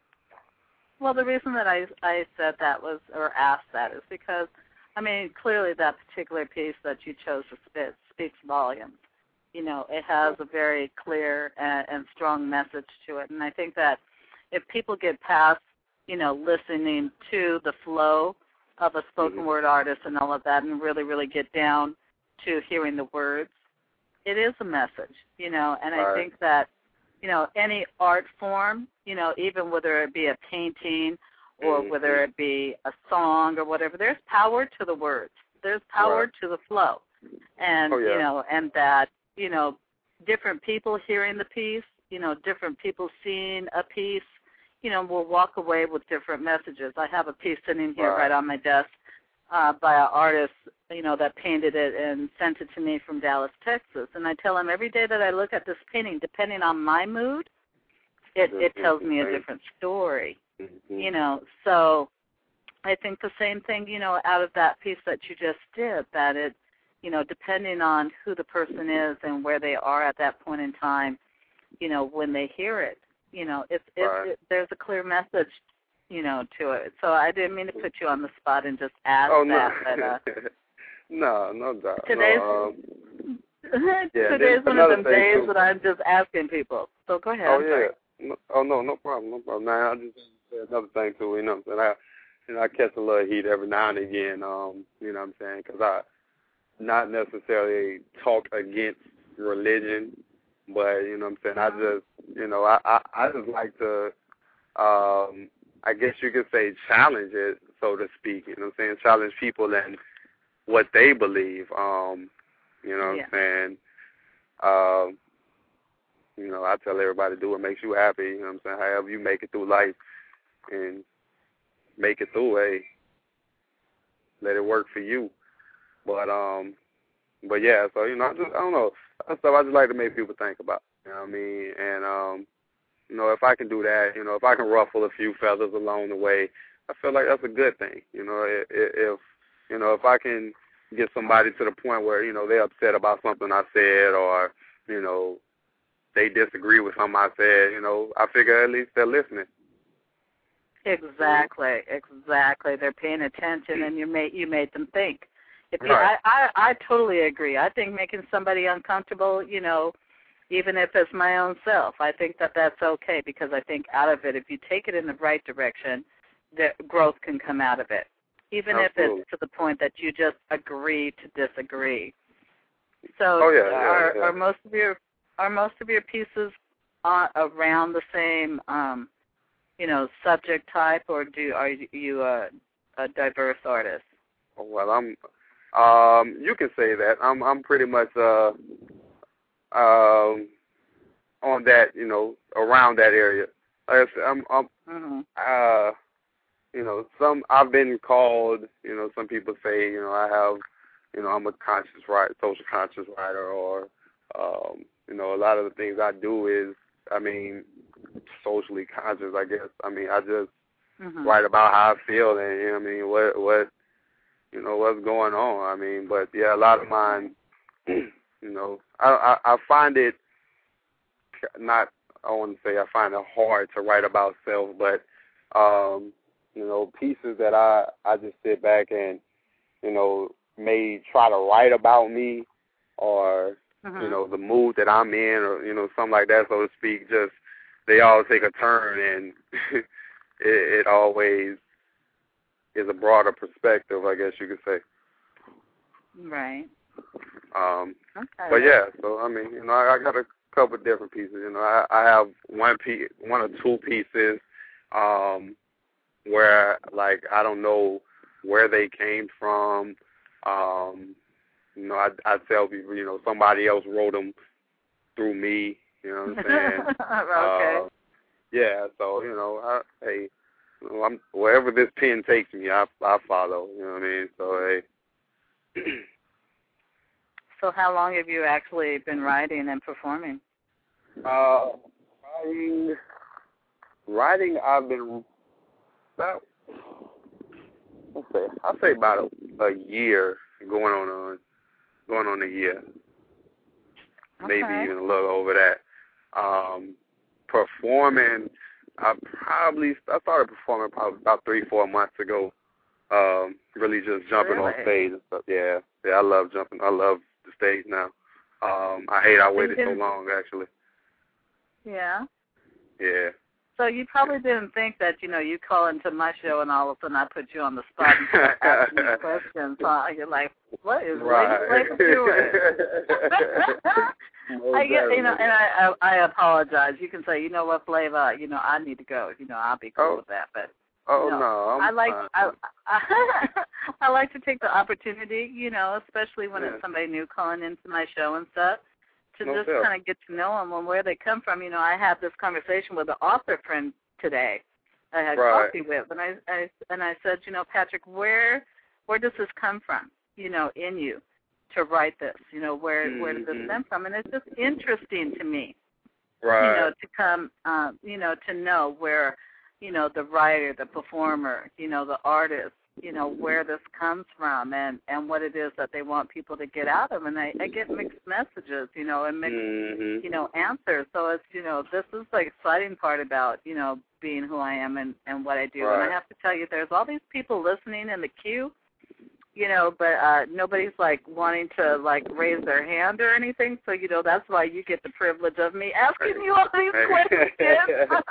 Well, the reason that I I said that was or asked that is because I mean clearly that particular piece that you chose to spit speaks volumes. You know, it has a very clear and, and strong message to it, and I think that if people get past, you know, listening to the flow of a spoken mm-hmm. word artist and all of that, and really, really get down to hearing the words, it is a message, you know, and all I right. think that, you know, any art form, you know, even whether it be a painting or mm-hmm. whether it be a song or whatever, there's power to the words. There's power right. to the flow. And, oh, yeah. you know, and that, you know, different people hearing the piece, you know, different people seeing a piece, you know, will walk away with different messages. I have a piece sitting here right, right on my desk uh, by an artist, you know, that painted it and sent it to me from Dallas, Texas. And I tell him every day that I look at this painting, depending on my mood, it, it tells me a different story, mm-hmm. you know. So I think the same thing, you know, out of that piece that you just did, that it, you know, depending on who the person is and where they are at that point in time, you know, when they hear it, you know, it's, it's, right. it, there's a clear message, you know, to it. So I didn't mean to put you on the spot and just ask oh, that. No. But, uh, no, no doubt. Today's, no, um, yeah, today's one of them days too. that I'm just asking people. So go ahead. Oh, I'm yeah. sorry. No, oh, no, no problem, no problem. Now, I just said another thing, too, you know what I'm saying? I, you know, I catch a little heat every now and again, um, you know what I'm saying, because I not necessarily talk against religion, but, you know what I'm saying, I just, you know, I, I, I just like to, um, I guess you could say challenge it, so to speak, you know what I'm saying, challenge people and what they believe, um, you know what yeah. I'm saying, um, you know, I tell everybody do what makes you happy, you know what I'm saying, however you make it through life and make it through, hey, let it work for you. But, um, but yeah, so, you know, I just, I don't know, that's stuff I just like to make people think about, you know what I mean, and, um, you know, if I can do that, you know, if I can ruffle a few feathers along the way, I feel like that's a good thing, you know, if, if you know, if I can get somebody to the point where, you know, they're upset about something I said or, you know, they disagree with something I said, you know, I figure at least they're listening. Exactly, exactly. They're paying attention, and you made you made them think. If you, right. I, I I totally agree. I think making somebody uncomfortable, you know, even if it's my own self, I think that that's okay because I think out of it, if you take it in the right direction, that growth can come out of it. Even Absolutely. if it's to the point that you just agree to disagree. So, oh, yeah, are, yeah, yeah. are most of your are most of your pieces uh, around the same, um, you know, subject type, or do are you a, a diverse artist? Well, I'm. Um, you can say that. I'm. I'm pretty much uh, um, on that. You know, around that area. Like I said, I'm. I'm mm-hmm. uh, you know, some I've been called. You know, some people say, you know, I have. You know, I'm a conscious writer, social conscious writer, or um, you know, a lot of the things I do is, I mean, socially conscious, I guess. I mean, I just mm-hmm. write about how I feel and, you know, I mean, what, what, you know, what's going on. I mean, but, yeah, a lot of mine, you know, I, I, I find it not, I want to say I find it hard to write about self, but, um, you know, pieces that I, I just sit back and, you know, may try to write about me or, mm-hmm. you know, the mood that I'm in or, you know, something like that, so to speak, just they all take a turn and it, it always is a broader perspective, I guess you could say. Right. Um, okay. But, yeah, so, I mean, you know, I, I got a couple of different pieces. You know, I, I have one piece, one or two pieces um, where, like, I don't know where they came from. Um, you know, I, I tell people, you know, somebody else wrote them through me. You know what I'm saying? okay. Uh, yeah, so, you know, I, hey, you know, I'm, wherever this pen takes me, I, I follow. You know what I mean? So, hey. So how long have you actually been writing and performing? Uh, writing, writing I've been about, let's say, I'll say about a, a year going on, a, going on a year. Okay. Maybe even a little over that. Um, performing, I probably I started performing probably about three, four months ago. Um, really just jumping really? on stage and stuff. Yeah, yeah, I love jumping. I love the stage now. Um, I hate I waited so long, actually. Yeah. Yeah. So you probably didn't think that, you know, you call into my show and all of a sudden I put you on the spot and start asking you questions. So you're like, what is right. Lady Flava doing? I get, you know, and I, I I apologize. You can say, you know what, Flava, you know, I need to go. You know, I'll be cool oh. with that. But oh you know, no, I'm I like fine. I, I I like to take the opportunity, you know, especially when yeah. it's somebody new calling into my show and stuff, to no just fair. kind of get to know them and where they come from. You know, I had this conversation with an author friend today. I had right. coffee with, and I, I and I said, you know, Patrick, where where does this come from? You know, in you to write this. You know, where mm-hmm. where does this come from? And it's just interesting to me. Right. You know, to come, um, you know, to know where, you know, the writer, the performer, you know, the artist, you know, where this comes from and, and what it is that they want people to get out of. And I, I get mixed messages, you know, and mixed, mm-hmm. you know, answers. So it's, you know, this is the exciting part about, you know, being who I am and, and what I do. Right. And I have to tell you, there's all these people listening in the queue, you know, but uh, nobody's, like, wanting to, like, raise their hand or anything. So, you know, that's why you get the privilege of me asking you all these questions.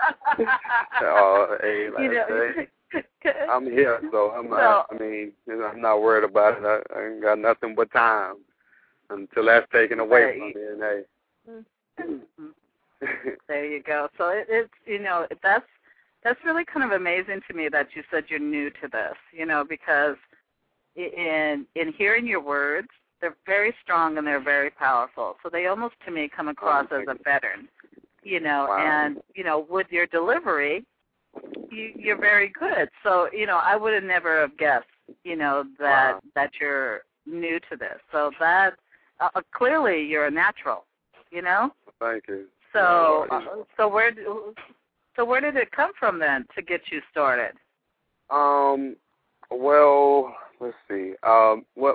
oh, hey, like you know, hey, I'm here, so I'm so, not, I mean, you know, I'm not worried about it. I, I ain't got nothing but time until that's taken away right. from me. And, hey. There you go. So it, it's, you know, that's that's really kind of amazing to me that you said you're new to this, you know, because in in hearing your words, they're very strong and they're very powerful. So they almost, to me, come across oh, as a veteran, you know, wow. and, you know, with your delivery, you, you're very good. So, you know, I would have never have guessed, you know, that wow. that you're new to this. So that, uh, clearly you're a natural, you know? Thank you. So, uh, so where, so where did it come from then to get you started? Um, well, let's see. Um, well,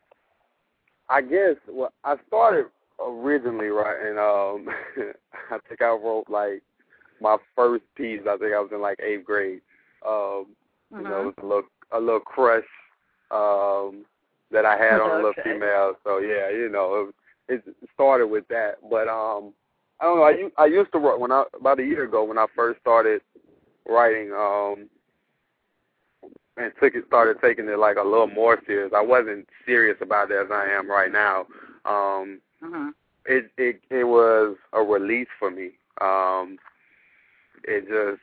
I guess well, I started originally writing. Um, I think I wrote like my first piece. I think I was in like eighth grade. Um, mm-hmm. You know, it was a little a little crush um, that I had on a little okay. female. So yeah, you know, it, it started with that. But um, I don't know. I I used to write when I about a year ago when I first started writing. Um, and took it, started taking it like a little more serious. I wasn't serious about it as I am right now. Um, mm-hmm. It it it was a release for me. Um, it just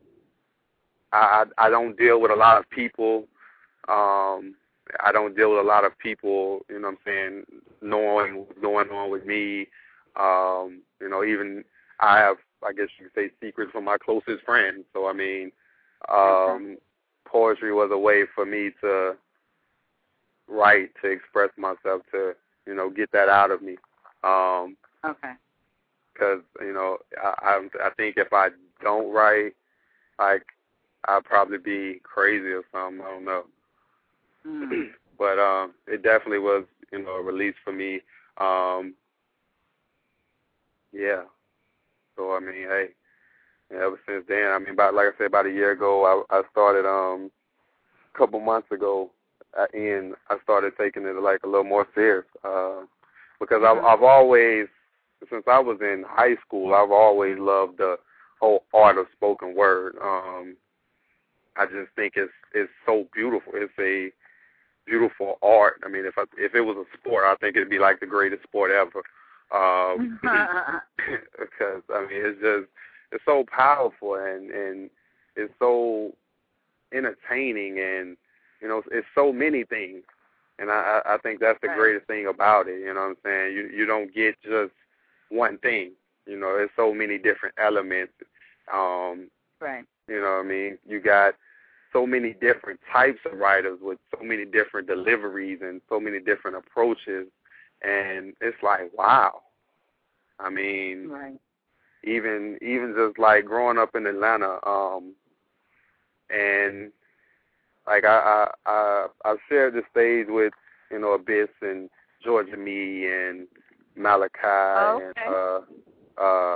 I I don't deal with a lot of people. Um, I don't deal with a lot of people. You know what I'm saying? Knowing what's going on with me. Um, you know, even I have, I guess you could say, secrets from my closest friends. So I mean. Um, okay. Poetry was a way for me to write, to express myself, to, you know, get that out of me. Um, okay. Because, you know, I, I I think if I don't write, like, I'd probably be crazy or something. I don't know. Mm. But um, it definitely was, you know, a release for me. Um, yeah. So, I mean, hey. Yeah, ever since then, I mean, about like I said, about a year ago, I, I started um, a couple months ago, uh, and I started taking it like a little more serious uh, because I've, I've always, since I was in high school, I've always loved the whole art of spoken word. Um, I just think it's it's so beautiful. It's a beautiful art. I mean, if I, if it was a sport, I think it'd be like the greatest sport ever. Um, because I mean, it's just. It's so powerful and, and it's so entertaining and, you know, it's so many things. And I, I think that's the right. greatest thing about it, you know what I'm saying? You you don't get just one thing. You know, there's so many different elements. Um, right. You know what I mean? You got so many different types of writers with so many different deliveries and so many different approaches. And it's like, wow. I mean... Right. Even even just like growing up in Atlanta, um, and like I I, I I've shared the stage with, you know, Abyss and Georgia Me and Malachi oh, okay. and uh uh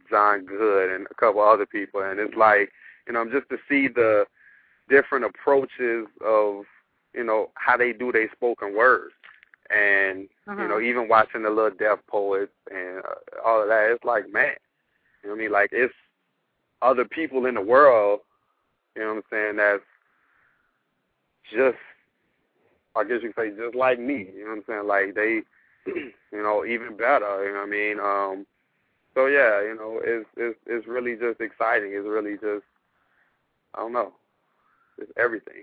John Good and a couple other people, and it's like, you know, just to see the different approaches of, you know, how they do their spoken words, and uh-huh. you know, even watching the little deaf poets and uh, all of that, it's like, man, you know what I mean? Like, it's other people in the world, you know what I'm saying, that's just, I guess you could say, just like me, you know what I'm saying? Like, they, you know, even better, you know what I mean? Um, so, yeah, you know, it's, it's, it's really just exciting. It's really just, I don't know, it's everything.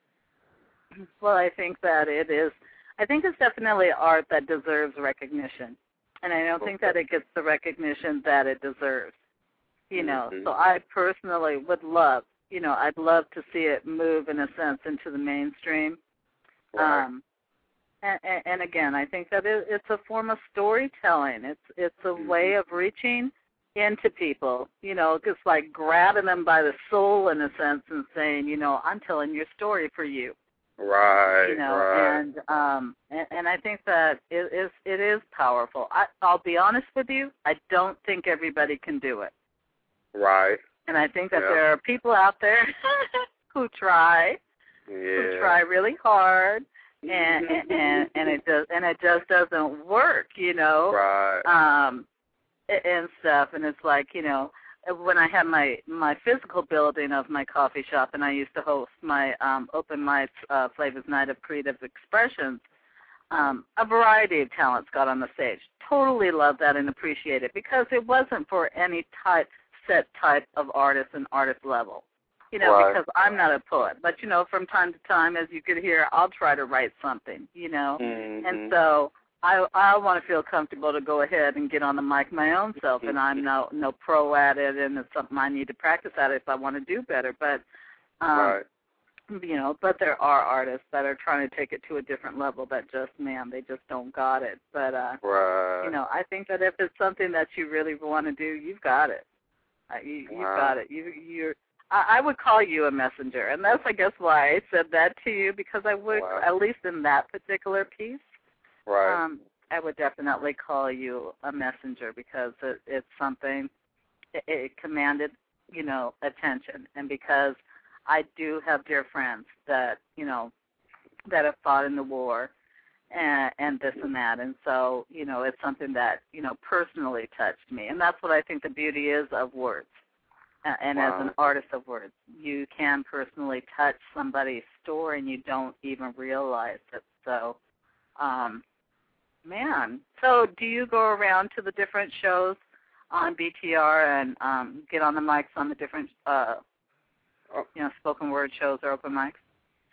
Well, I think that it is, I think it's definitely art that deserves recognition. And I don't okay. think that it gets the recognition that it deserves, you know. Mm-hmm. So I personally would love, you know, I'd love to see it move, in a sense, into the mainstream. Right. Um, and, and, and again, I think that it, it's a form of storytelling. It's it's a mm-hmm. way of reaching into people, you know, just like grabbing them by the soul, in a sense, and saying, you know, I'm telling your story for you. Right, you know, right. and um, and, and I think that it is it is powerful. I, I'll be honest with you, I don't think everybody can do it. Right. And I think that yeah. there are people out there who try, yeah. who try really hard, and and and it does and it just doesn't work, you know. Right. Um, and stuff, and it's like, you know, when I had my, my physical building of my coffee shop, and I used to host my um, open mics, uh, Flavors Night of Creative Expressions, um, a variety of talents got on the stage. Totally loved that and appreciate it, because it wasn't for any type, set type of artist and artist level. You know, right. because I'm not a poet. But, you know, from time to time, as you could hear, I'll try to write something, you know. Mm-hmm. And so I I want to feel comfortable to go ahead and get on the mic my own self, and I'm no no pro at it, and it's something I need to practice at if I want to do better. But um, right. you know, but there are artists that are trying to take it to a different level that just, man, they just don't got it. But uh, right. you know, I think that if it's something that you really want to do, you've got it. Uh, you, wow. You've got it. You you're. I, I would call you a messenger, and that's, I guess, why I said that to you, because I would, wow. at least in that particular piece. Right. Um, I would definitely call you a messenger, because it, it's something, it, it commanded, you know, attention. And because I do have dear friends that, you know, that have fought in the war and, and this and that. And so, you know, it's something that, you know, personally touched me. And that's what I think the beauty is of words. And wow. as an artist of words, you can personally touch somebody's story and you don't even realize it. So, um, man, so do you go around to the different shows on B T R and um, get on the mics on the different, uh, you know, spoken word shows or open mics?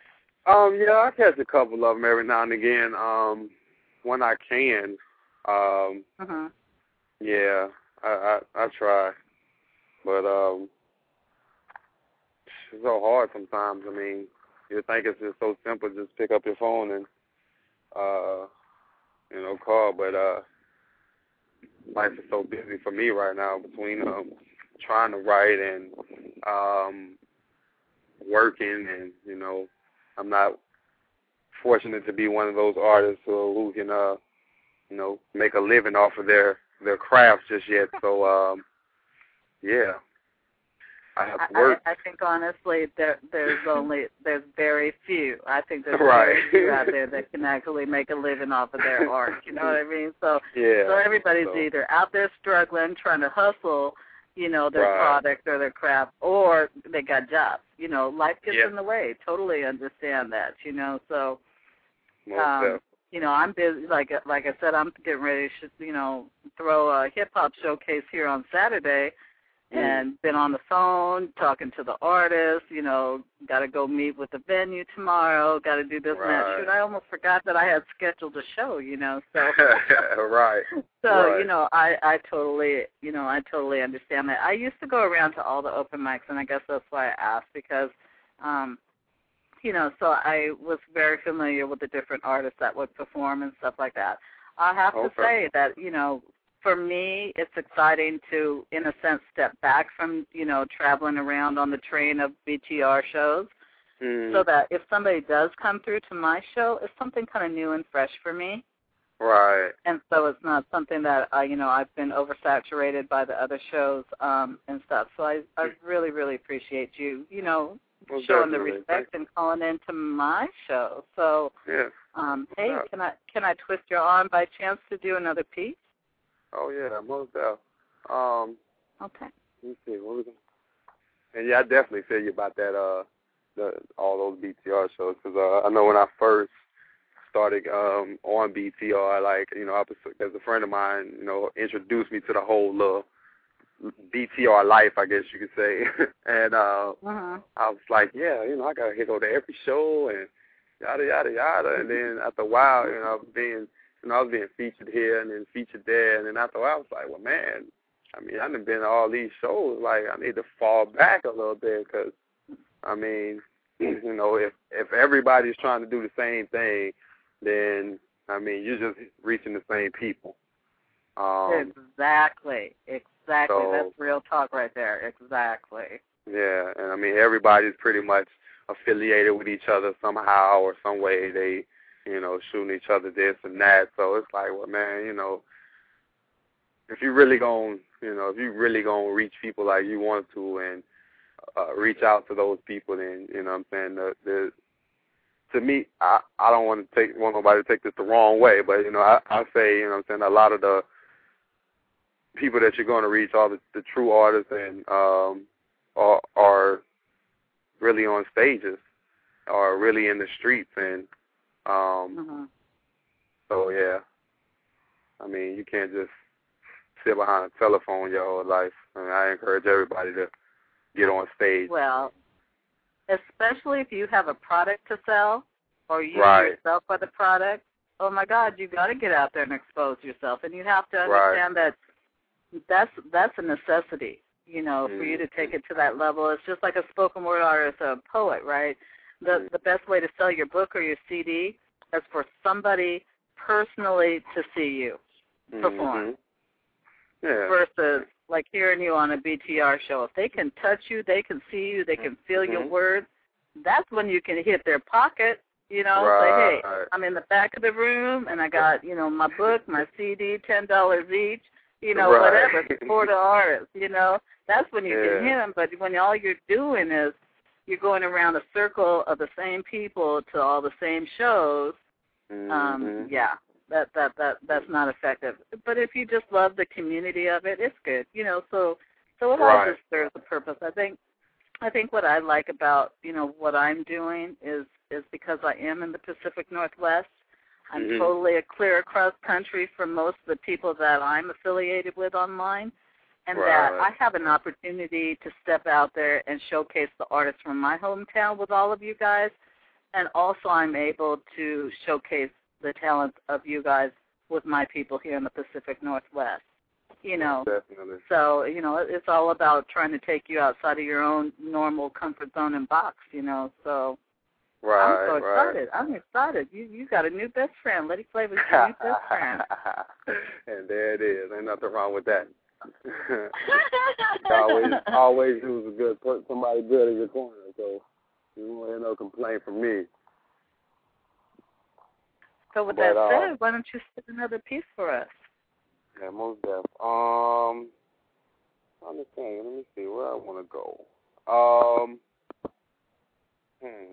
Um, yeah, I catch a couple of them every now and again. Um, when I can. Um, uh-huh. Yeah, I, I I try, but um, it's so hard sometimes. I mean, you think it's just so simple, just pick up your phone and uh. you know, call, but uh, life is so busy for me right now between um, trying to write and um, working, and, you know, I'm not fortunate to be one of those artists who, who can, uh, you know, make a living off of their, their craft just yet, so, um, yeah. I have to work. I, I think honestly, there there's only there's very few. I think there's right. very few out there that can actually make a living off of their art. You know what I mean? So yeah. So everybody's so. either out there struggling, trying to hustle, you know, their right. product or their craft, or they got jobs. You know, life gets yeah. in the way. Totally understand that. You know, so Most um, definitely. you know, I'm busy. Like like I said, I'm getting ready to, you know, throw a hip hop showcase here on Saturday. And been on the phone talking to the artist, you know, got to go meet with the venue tomorrow, got to do this right. and that. Shoot, I almost forgot that I had scheduled a show, you know. So, right. So right. you know, I I totally, you know, I totally understand that. I used to go around to all the open mics, and I guess that's why I asked, because, um, you know, so I was very familiar with the different artists that would perform and stuff like that. I have okay. to say that, you know, for me, it's exciting to, in a sense, step back from, you know, traveling around on the train of B T R shows, mm. so that if somebody does come through to my show, it's something kind of new and fresh for me. Right. And so it's not something that, uh, you know, I've been oversaturated by the other shows um, and stuff. So I, I really, really appreciate you, you know, Well, showing the definitely. respect and calling into my show. So, Yeah. um, hey, Yeah. can I can I twist your arm by chance to do another piece? Oh, yeah, most definitely. Um, Okay. let me see. What was it? And, yeah, I definitely feel you about that, uh, the all those B T R shows. Because uh, I know when I first started um, on B T R, like, you know, I was, there's a friend of mine, you know, introduced me to the whole little B T R life, I guess you could say. and uh, uh-huh. I was like, yeah, you know, I got to go to every show and yada, yada, yada. And then after a while, you know, I was being, you know, I was being featured here and then featured there. And then after a while, I was like, well, man, I mean, I've been to all these shows. Like, I need to fall back a little bit because, I mean, you know, if, if everybody's trying to do the same thing, then, I mean, you're just reaching the same people. Um, exactly. Exactly. so, That's real talk right there. Exactly. Yeah, and I mean, everybody's pretty much affiliated with each other somehow or some way. They, you know, shooting each other this and that. So it's like, well, man, you know, if you really going, you know, if you really going to reach people like you want to and uh, reach out to those people, then, you know what I'm saying, the, the to me, I, I don't want to take want nobody to take this the wrong way, but, you know, I, I say, you know what I'm saying, a lot of the people that you're going to reach are the, the true artists and um, are, are really on stages, are really in the streets. And um, uh-huh. so, yeah, I mean, you can't just sit behind a telephone your whole life. I mean, I encourage everybody to get on stage. Well, especially if you have a product to sell or you right. yourself are the product, oh, my God, you got to get out there and expose yourself. And you have to understand right. that that's that's a necessity, you know, mm. for you to take it to that level. It's just like a spoken word artist or a poet, right? The mm. the best way to sell your book or your C D is for somebody personally to see you perform. Mm-hmm. Yeah. Versus like hearing you on a B T R show. If they can touch you, they can see you, they can feel mm-hmm. your words, that's when you can hit their pocket, you know, right. say, hey, I'm in the back of the room and I got, you know, my book, my C D, ten dollars each, you know, right. whatever, support the artist, you know. That's when you yeah. can hit them. But when all you're doing is you're going around a circle of the same people to all the same shows, mm-hmm. um, yeah. That that that that's not effective. But if you just love the community of it, it's good. You know, so so it right. all just serves a purpose. I think I think what I like about, you know, what I'm doing is is because I am in the Pacific Northwest. I'm mm-hmm. totally a clear across country from most of the people that I'm affiliated with online. And right. that I have an opportunity to step out there and showcase the artists from my hometown with all of you guys. And also I'm able to showcase the talent of you guys with my people here in the Pacific Northwest, you know. Definitely. So, you know, it's all about trying to take you outside of your own normal comfort zone and box, you know. So right, I'm so excited. Right. I'm excited. You you got a new best friend. Lady Flavor's your new best friend. And there it is. Ain't nothing wrong with that. always, always use a good put somebody good in your corner. So you won't hear no complaint from me. So with but, that uh, said, why don't you spit another piece for us? Yeah, most definitely. Um, I'm just saying, let me see where I want to go. Um, hmm.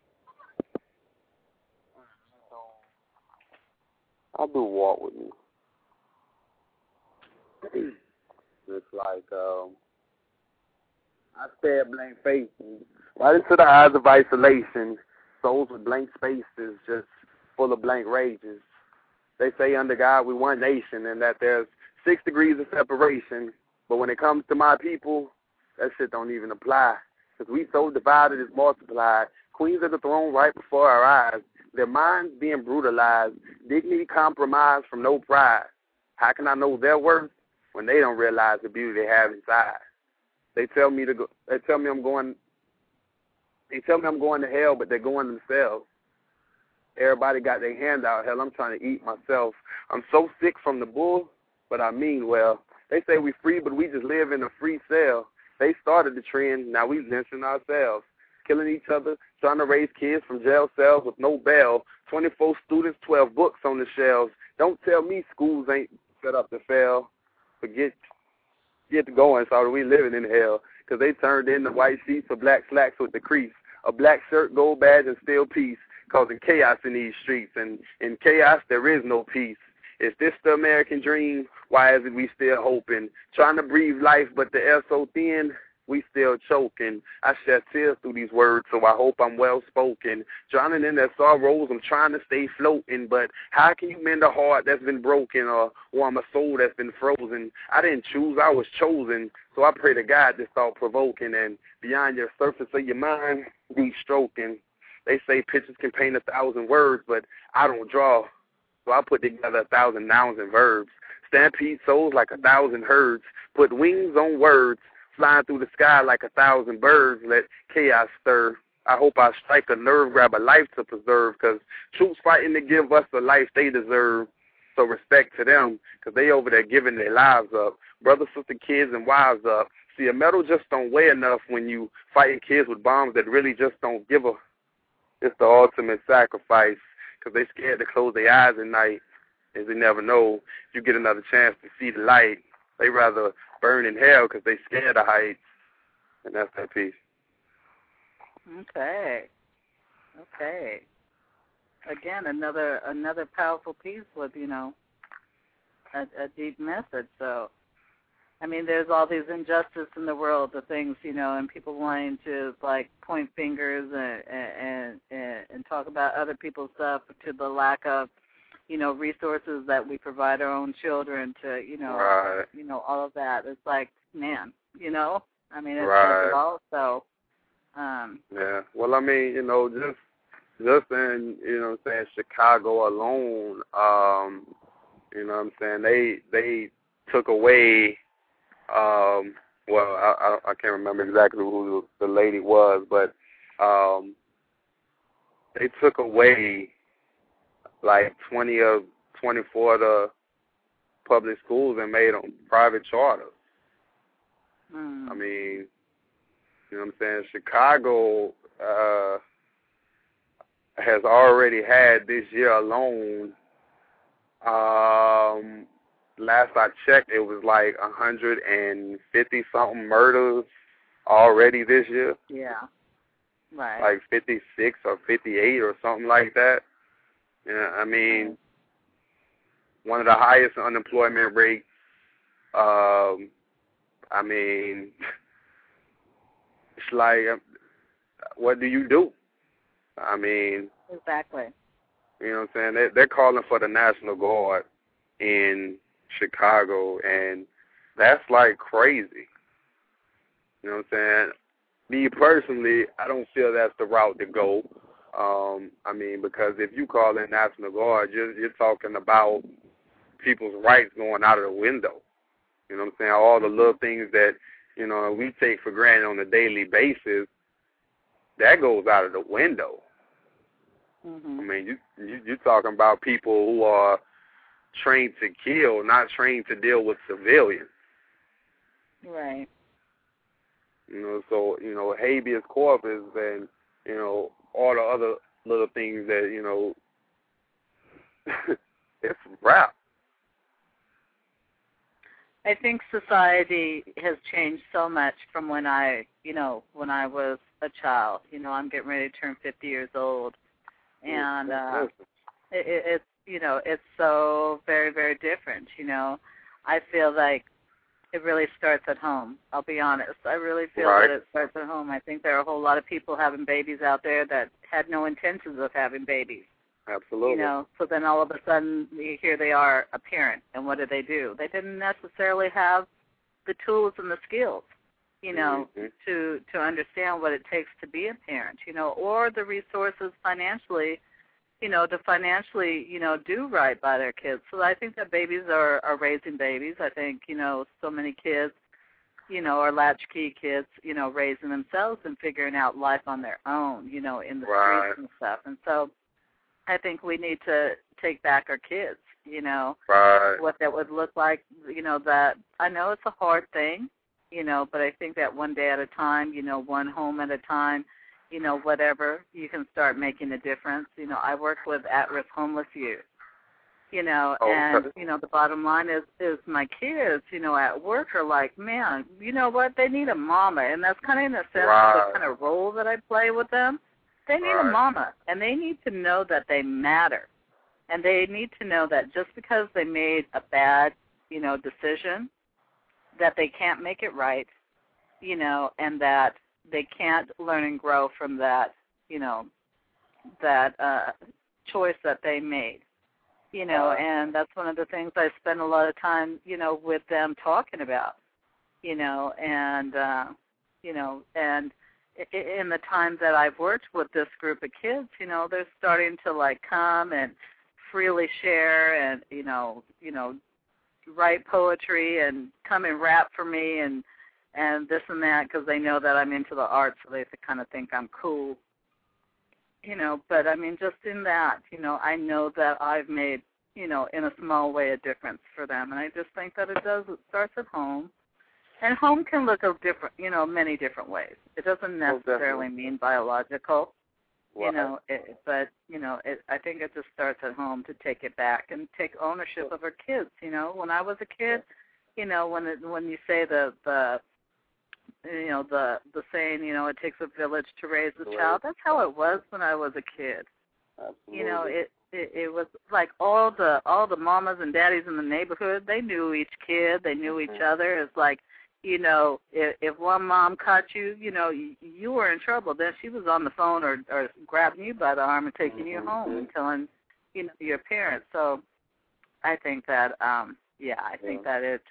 I'll do Walk With Me. It's like, um, I stare at blank faces, right into the eyes of isolation, souls with blank spaces, just full of blank rages. They say under God we one nation and that there's six degrees of separation, but when it comes to my people, that shit don't even apply, because we so divided it's multiplied. Queens of the throne right before our eyes, their minds being brutalized, dignity compromised from no pride. How can I know their worth when they don't realize the beauty they have inside? They tell me to go. They tell me I'm going. They tell me I'm going to hell, but they're going themselves. Everybody got their hand out. Hell, I'm trying to eat myself. I'm so sick from the bull, but I mean well. They say we free, but we just live in a free cell. They started the trend. Now we lynching ourselves. killing each other, trying to raise kids from jail cells with no bail. twenty-four students, twelve books on the shelves. Don't tell me schools ain't set up to fail. Forget, get going, so we living in hell. Because they turned in the white sheets for black slacks with the crease. A black shirt, gold badge, and still peace, causing chaos in these streets. And in chaos, there is no peace. Is this the American dream? Why is it we still hoping? Trying to breathe life, but the air so thin, we still choking. I shed tears through these words, so I hope I'm well-spoken. Drowning in their sorrows, I'm trying to stay floating, but how can you mend a heart that's been broken or warm a soul that's been frozen? I didn't choose, I was chosen, so I pray to God this thought-provoking, and beyond your surface of your mind, be stroking. They say pictures can paint a thousand words, but I don't draw, so I put together a thousand nouns and verbs. Stampede souls like a thousand herds, put wings on words, flying through the sky like a thousand birds, let chaos stir. I hope I strike a nerve, grab a life to preserve, because troops fighting to give us the life they deserve. So respect to them, because they over there giving their lives up. Brothers, sisters, kids, and wives up. See, a medal just don't weigh enough when you fighting kids with bombs that really just don't give a. It's the ultimate sacrifice, because they scared to close their eyes at night, as they never know if you get another chance to see the light. They rather burn in hell because they scared of heights, and that's that piece. Okay. Okay. Again, another another powerful piece with, you know, a, a deep message. So, I mean, there's all these injustice in the world, the things, you know, and people wanting to, like, point fingers and and, and, and talk about other people's stuff to the lack of, you know, resources that we provide our own children to, you know, right. you know, all of that. It's like, man, you know, I mean, it's right. it all. So, um, yeah. Well, I mean, you know, just just in, you know, what I'm saying, Chicago alone, um, you know, what I'm saying, they they took away. Um, well, I, I I can't remember exactly who the lady was, but um, they took away like twenty of twenty-four of the public schools and made them private charters. Mm. I mean, you know what I'm saying? Chicago uh, has already had this year alone, um, last I checked, it was like one hundred fifty-something murders already this year. Yeah, right. Like fifty-six or fifty-eight or something like that. Yeah, I mean, one of the highest unemployment rates. Um, I mean, it's like, what do you do? I mean, exactly. You know what I'm saying? They, they're calling for the National Guard in Chicago, and that's like crazy. You know what I'm saying? Me personally, I don't feel that's the route to go. Um, I mean, because if you call in National Guard, you're, you're talking about people's rights going out of the window. You know what I'm saying? All the little things that, you know, we take for granted on a daily basis, that goes out of the window. Mm-hmm. I mean, you, you, you're talking about people who are trained to kill, not trained to deal with civilians. Right. You know, so, you know, habeas corpus and, you know, all the other little things that, you know, it's rap. I think society has changed so much from when I, you know, when I was a child. You know, I'm getting ready to turn fifty years old. And uh, it, it, it's, you know, it's so very, very different, you know. I feel like it really starts at home. I'll be honest. I really feel right. that it starts at home. I think there are a whole lot of people having babies out there that had no intentions of having babies. Absolutely. You know, so then all of a sudden, here they are, a parent, and what do they do? They didn't necessarily have the tools and the skills, you know, mm-hmm. to to understand what it takes to be a parent, you know, or the resources financially, you know, to financially, you know, do right by their kids. So I think that babies are, are raising babies. I think, you know, so many kids, you know, are latchkey kids, you know, raising themselves and figuring out life on their own, you know, in the right. streets and stuff. And so I think we need to take back our kids, you know, right. what that would look like, you know, that I know it's a hard thing, you know, but I think that one day at a time, you know, one home at a time, you know, whatever, you can start making a difference. You know, I work with at-risk homeless youth, you know, oh, and, okay. you know, the bottom line is, is my kids, you know, at work are like, man, you know what, they need a mama, and that's kind of in a sense right. the kind of role that I play with them. They need right. a mama, and they need to know that they matter, and they need to know that just because they made a bad, you know, decision, that they can't make it right, you know, and that they can't learn and grow from that, you know, that uh, choice that they made, you know, and that's one of the things I spend a lot of time, you know, with them talking about, you know, and, uh, you know, and in the time that I've worked with this group of kids, you know, they're starting to, like, come and freely share and, you know, you know, write poetry and come and rap for me and, and this and that because they know that I'm into the arts, so they kind of think I'm cool, you know. But, I mean, just in that, you know, I know that I've made, you know, in a small way a difference for them. And I just think that it does, it starts at home. And home can look a different, you know, many different ways. It doesn't necessarily oh, mean biological, you wow. know, it, but, you know, it, I think it just starts at home to take it back and take ownership of our kids, you know. When I was a kid, you know, when it, when you say the, the, you know, the the saying, you know, it takes a village to raise a child, that's how it was when I was a kid. Absolutely. You know, it, it it was like all the all the mamas and daddies in the neighborhood, they knew each kid, they knew each other. It's like, you know, if, if one mom caught you, you know, you, you were in trouble. Then she was on the phone or, or grabbing you by the arm and taking mm-hmm. you home and telling, you know, your parents. So I think that, um, yeah, I think yeah. that it,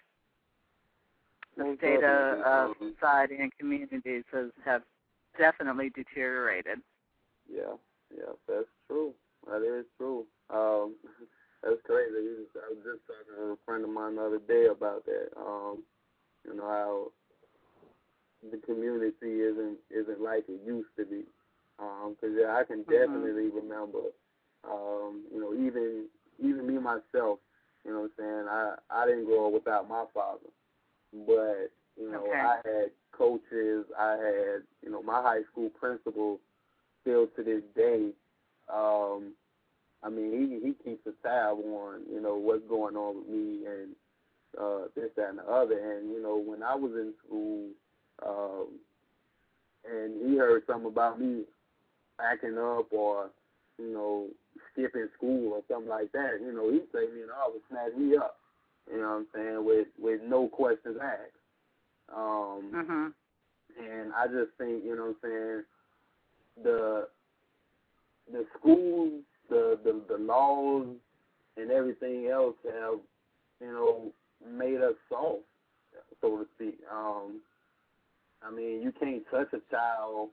the state of, of society and communities has have definitely deteriorated. Yeah, yeah, that's true. That is true. Um, that's crazy. I was just talking to a friend of mine the other day about that. Um, you know how the community isn't isn't like it used to be. Because um, yeah, I can definitely mm-hmm. remember. Um, you know, even even me myself. You know what I'm saying? I I didn't grow up without my father. But, you know, okay. I had coaches, I had, you know, my high school principal still to this day. Um, I mean, he he keeps a tab on, you know, what's going on with me and uh, this, that, and the other. And, you know, when I was in school um, and he heard something about me acting up or, you know, skipping school or something like that, you know, he'd say, you know, I would snatch me up. You know what I'm saying, with, with no questions asked. Um, mm-hmm. And I just think, you know what I'm saying, the the schools, the, the, the laws, and everything else have, you know, made us soft, so to speak. Um, I mean, you can't touch a child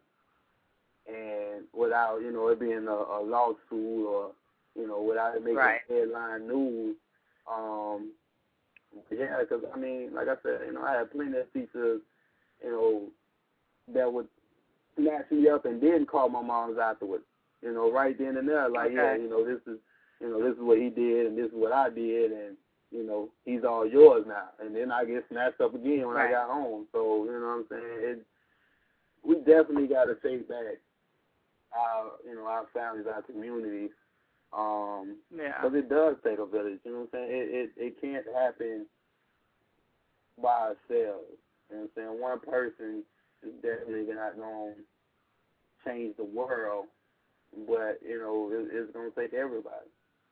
and without, you know, it being a, a lawsuit or, you know, without it making right. headline news. Um, Yeah, because, I mean, like I said, you know, I had plenty of teachers, you know, that would snatch me up and then call my moms afterwards, you know, right then and there, like, okay. yeah, you know, this is, you know, this is what he did and this is what I did, and, you know, he's all yours now. And then I get snatched up again when right. I got home. So, you know what I'm saying, it, we definitely got to take back our, you know, our families, our communities. Um, yeah. Because it does take a village, you know what I'm saying? It, it, it can't happen by ourselves, you know what I'm saying? One person is definitely not going to change the world, but, you know, it, it's going to take everybody.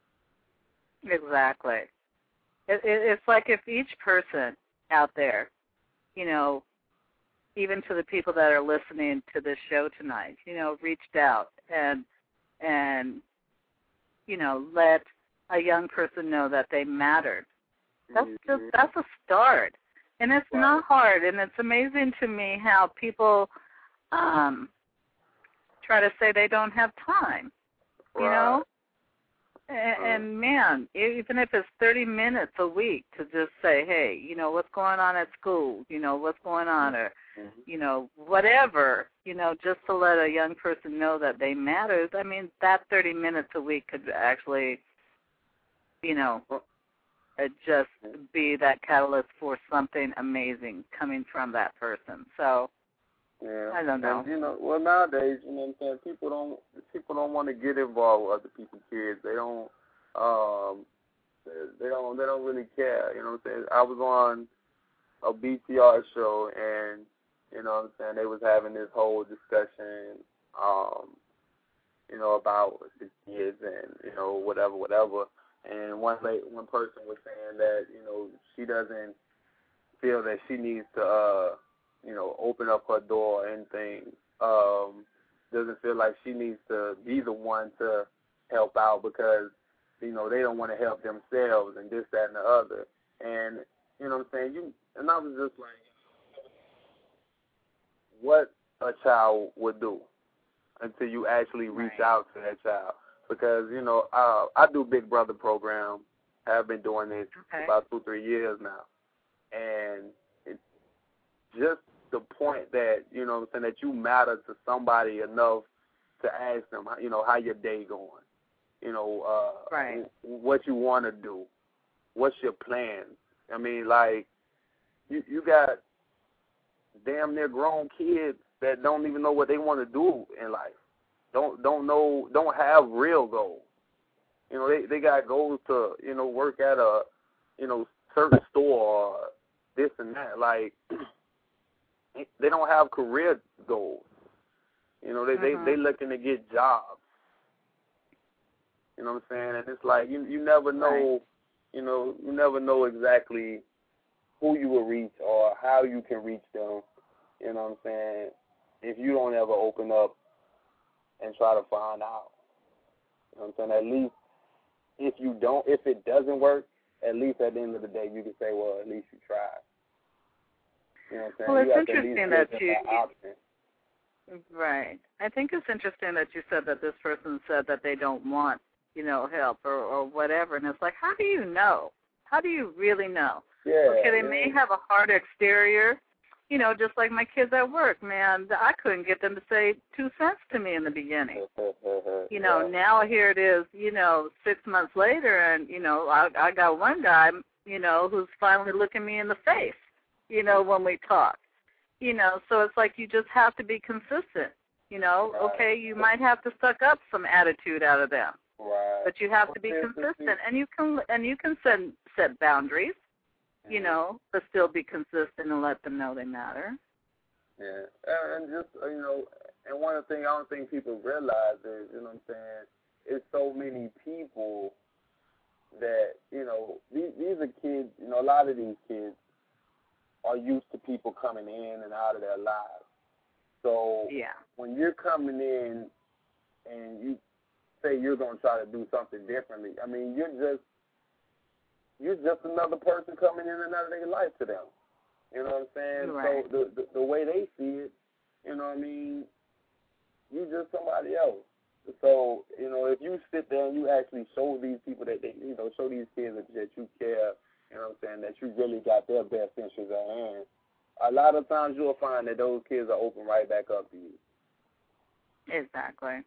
Exactly. It, it, it's like if each person out there, you know, even to the people that are listening to this show tonight, you know, reached out and, and, you know, let a young person know that they mattered. That's mm-hmm. just, that's a start. And it's right. not hard. And it's amazing to me how people um, try to say they don't have time, right. you know? And, right. and, man, even if it's thirty minutes a week to just say, hey, you know, what's going on at school? You know, what's going on? Or, mm-hmm. you know, whatever, you know, just to let a young person know that they matter. I mean, that thirty minutes a week could actually, you know, just be that catalyst for something amazing coming from that person. So, Yeah. I don't know. And, you know, well, nowadays, you know what I'm saying, people don't people don't want to get involved with other people's kids. They don't um they don't they don't really care, you know what I'm saying? I was on a B T R show, and you know what I'm saying, they was having this whole discussion um you know about the kids and, you know, whatever whatever. And one lady, one person was saying that, you know, she doesn't feel that she needs to uh you know, open up her door or anything. Um, doesn't feel like she needs to be the one to help out because, you know, they don't want to help themselves and this, that, and the other. And, you know what I'm saying? You and I was just like, what a child would do until you actually reach right. out to that child. Because, you know, uh, I do Big Brother program. I've been doing this okay. about two, three years now. And it's just the point that, you know what I'm saying, that you matter to somebody enough to ask them, you know, how your day going, you know, uh, right. what you want to do, what's your plans. I mean, like, you, you got damn near grown kids that don't even know what they want to do in life, don't don't know, don't have real goals. You know, they, they got goals to, you know, work at a, you know, certain store or this and that. Like, they don't have career goals. You know, they, mm-hmm. they they looking to get jobs. You know what I'm saying? And it's like you you never know, right. you know, you never know exactly who you will reach or how you can reach them. You know what I'm saying? If you don't ever open up and try to find out. You know what I'm saying? At least if you don't, if it doesn't work, at least at the end of the day you can say, well, at least you tried. You know what I'm saying? Well, it's you interesting that you, you right. I think it's interesting that you said that this person said that they don't want, you know, help or, or whatever. And it's like, how do you know? How do you really know? Yeah, okay, they yeah. may have a hard exterior, you know, just like my kids at work, man. I couldn't get them to say two cents to me in the beginning. You know, yeah. now here it is, you know, six months later, and, you know, I, I got one guy, you know, who's finally looking me in the face, you know, when we talk. You know, so it's like you just have to be consistent. You know, right. okay, you might have to suck up some attitude out of them, right. but you have to be consistent, and you can and you can set set boundaries. You know, but still be consistent and let them know they matter. Yeah, and just, you know, and one of the things I don't think people realize is, you know what I'm saying, it's so many people that, you know, these, these are kids, you know, a lot of these kids are used to people coming in and out of their lives. So yeah. when you're coming in and you say you're going to try to do something differently, I mean, you're just, You're just another person coming in and out of their life to them. You know what I'm saying? Right. So the, the the way they see it, you know what I mean, you just somebody else. So, you know, if you sit there and you actually show these people that they, you know, show these kids that, that you care, you know what I'm saying, that you really got their best interests at hand, a lot of times you'll find that those kids are open right back up to you. Exactly.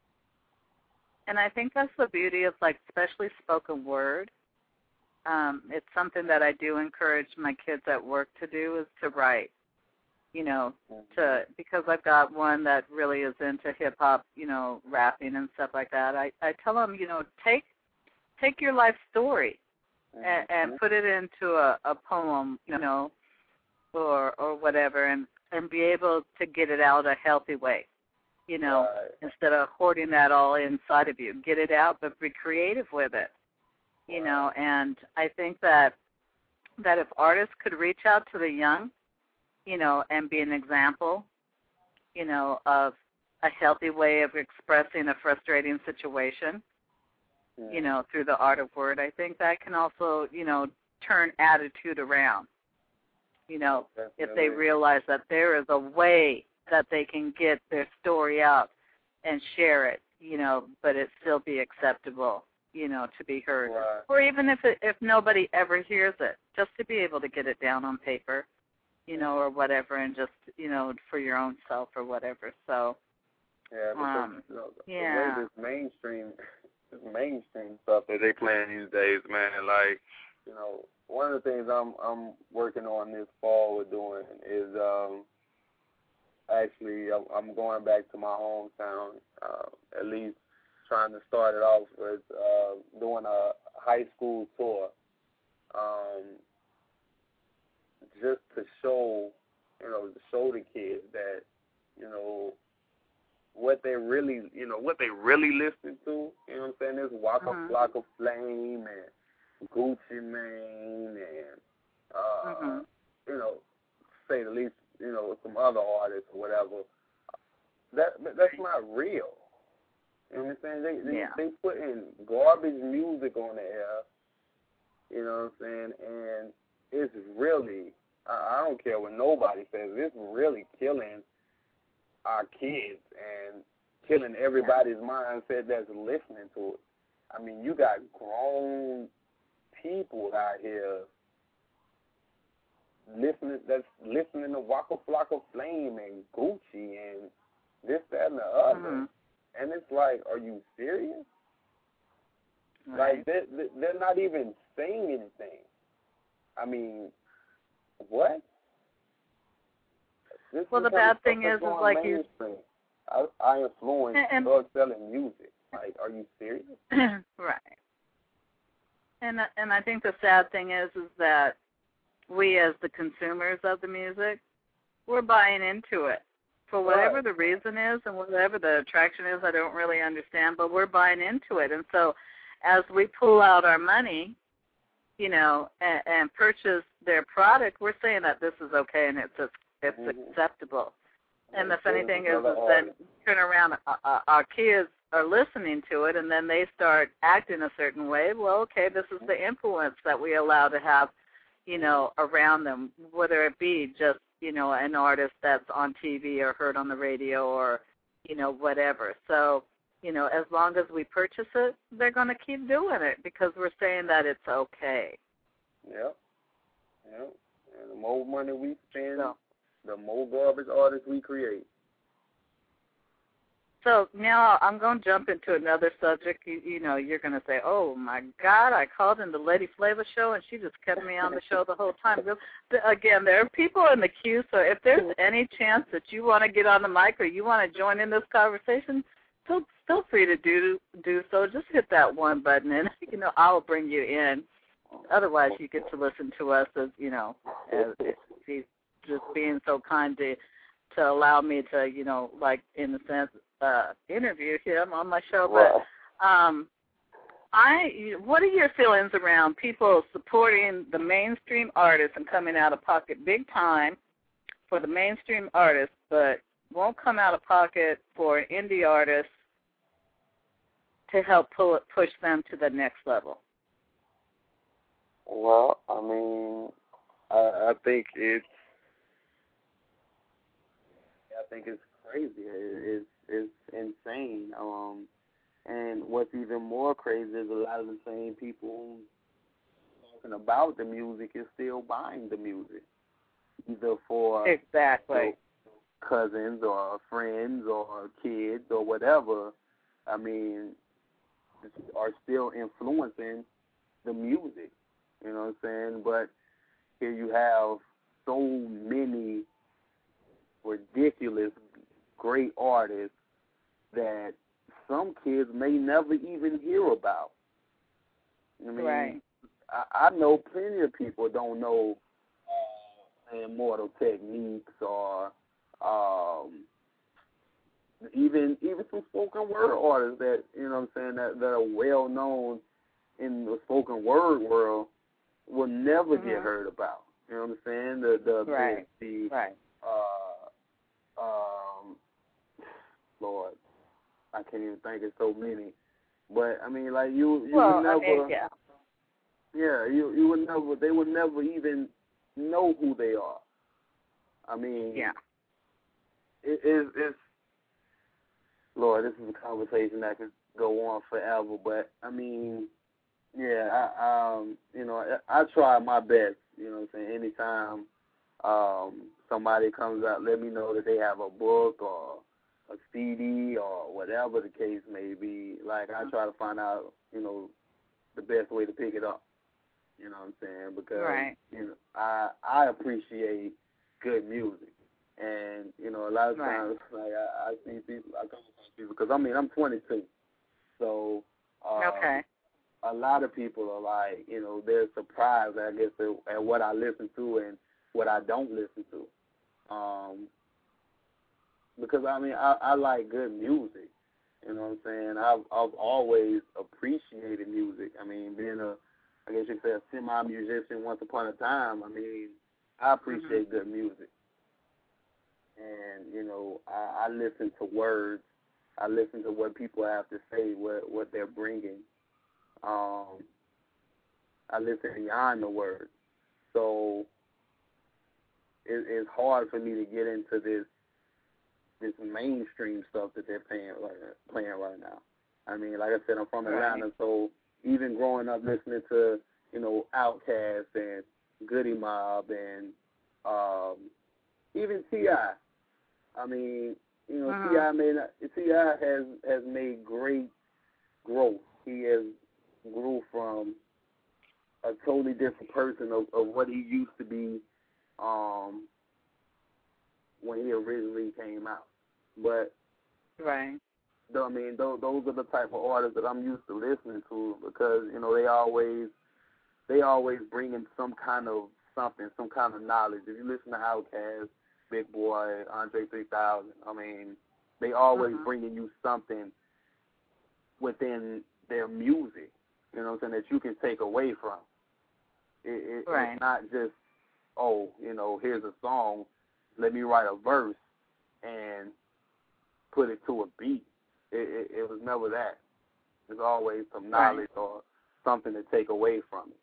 And I think that's the beauty of, like, especially spoken word. Um, it's something that I do encourage my kids at work to do is to write, you know, to because I've got one that really is into hip-hop, you know, rapping and stuff like that. I, I tell them, you know, take take your life story and, and put it into a, a poem, you know, or or whatever, and, and be able to get it out a healthy way, you know, right. instead of hoarding that all inside of you. Get it out, but be creative with it. You know, and I think that that if artists could reach out to the young, you know, and be an example, you know, of a healthy way of expressing a frustrating situation, yeah. you know, through the art of word, I think that can also, you know, turn attitude around. You know, Definitely. if they realize that there is a way that they can get their story out and share it, you know, but it still be acceptable, you know, to be heard. Right. Or even if it, if nobody ever hears it, just to be able to get it down on paper, you know, or whatever, and just, you know, for your own self or whatever. So, yeah, because, um, you know, the, yeah. the way this mainstream, this mainstream stuff that they playing these days, man, like, you know, one of the things I'm I'm working on this fall with doing is um, actually, I'm going back to my hometown, uh, at least trying to start it off with uh, doing a high school tour, um, just to show, you know, to show the kids that, you know, what they really, you know, what they really listen to. You know what I'm saying? There's Waka Mm-hmm. Flocka Flame and Gucci Mane and, uh, mm-hmm. you know, say the least, you know, some other artists or whatever. That that's not real. You know what I'm saying? They they, yeah. they put in garbage music on the air. You know what I'm saying? And it's really, I, I don't care what nobody says, it's really killing our kids and killing everybody's mindset that's listening to it. I mean, you got grown people out here listening that's listening to Waka Flocka Flame and Gucci and this, that, and the other. Mm-hmm. And it's like, are you serious? Right. Like, they're, they're not even saying anything. I mean, what? This well, the bad thing is, is like you... I, I influence and, drug-selling music. Like, are you serious? Right. And and I think the sad thing is, is that we as the consumers of the music, we're buying into it. For whatever right. the reason is and whatever the attraction is, I don't really understand, but we're buying into it. And so as we pull out our money, you know, and, and purchase their product, we're saying that this is okay and it's it's mm-hmm. acceptable. And yeah, the funny thing is, is then turn around, uh, our kids are listening to it, and then they start acting a certain way. Well, okay, this is the influence that we allow to have, you know, around them, whether it be just, you know, an artist that's on T V or heard on the radio or, you know, whatever. So, you know, as long as we purchase it, they're going to keep doing it because we're saying that it's okay. Yep. Yep. And the more money we spend, so. the more garbage artists we create. So now I'm going to jump into another subject. You, you know, you're going to say, oh, my God, I called in the Lady Flavor show, and she just kept me on the show the whole time. Again, there are people in the queue, so if there's any chance that you want to get on the mic or you want to join in this conversation, feel, feel free to do do so. Just hit that one button, and, you know, I'll bring you in. Otherwise, you get to listen to us as, you know, as if she's just being so kind to, to allow me to, you know, like, in a sense, Uh, interview him on my show, but um, I. What are your feelings around people supporting the mainstream artists and coming out of pocket big time for the mainstream artists, but won't come out of pocket for indie artists to help pull it, push them to the next level? Well, I mean, I, I think it's. I think it's crazy. It's It's insane. Um, and what's even more crazy is a lot of the same people talking about the music is still buying the music, either for exactly you know, cousins or friends or kids or whatever. I mean, are still influencing the music. You know what I'm saying? But here you have so many ridiculous, great artists that some kids may never even hear about. I mean, right. I, I know plenty of people don't know uh, Immortal Techniques or um, even even some spoken word artists that, you know what I'm saying, that, that are well known in the spoken word world will never mm-hmm. get heard about. You know what I'm saying? The the right. the, the right. uh um Lord, I can't even think of so many. But I mean, like you, you well, would never, I mean, yeah, yeah, you you would never, they would never even know who they are. I mean, yeah, it is, it's, Lord, this is a conversation that can go on forever. But I mean, yeah, I, um, you know, I, I try my best. You know what I'm saying? Anytime um, somebody comes out, let me know that they have a book or a C D or whatever the case may be. Like, I try to find out, you know, the best way to pick it up. You know what I'm saying? Because, right. you know, I I appreciate good music. And, you know, a lot of right. times, like, I, I see people, I come across people, because, I mean, I'm twenty-two. So, uh, okay. a lot of people are like, you know, they're surprised, I guess, at, at what I listen to and what I don't listen to. Um, because, I mean, I, I like good music. You know what I'm saying? I've, I've always appreciated music. I mean, being a, I guess you could say a semi-musician once upon a time, I mean, I appreciate mm-hmm. good music. And, you know, I, I listen to words. I listen to what people have to say, what what they're bringing. Um, I listen beyond the words. So it, it's hard for me to get into this this mainstream stuff that they're playing right, playing right now. I mean, like I said, I'm from Atlanta, right. so even growing up listening to, you know, Outkast and Goody Mob and um, even T I I mean, you know, uh-huh. T I made T I has has made great growth. He has grew from a totally different person of, of what he used to be um, when he originally came out. But right, I mean, those, those are the type of artists that I'm used to listening to because you know they always they always bring in some kind of something, some kind of knowledge. If you listen to Outkast, Big Boy, Andre three thousand, I mean, they always uh-huh. bringing you something within their music, you know what I'm saying, that you can take away from. It, it, right. It's not just, oh, you know, here's a song, let me write a verse and put it to a beat. It, it, it was never that. There's always some knowledge right. or something to take away from it.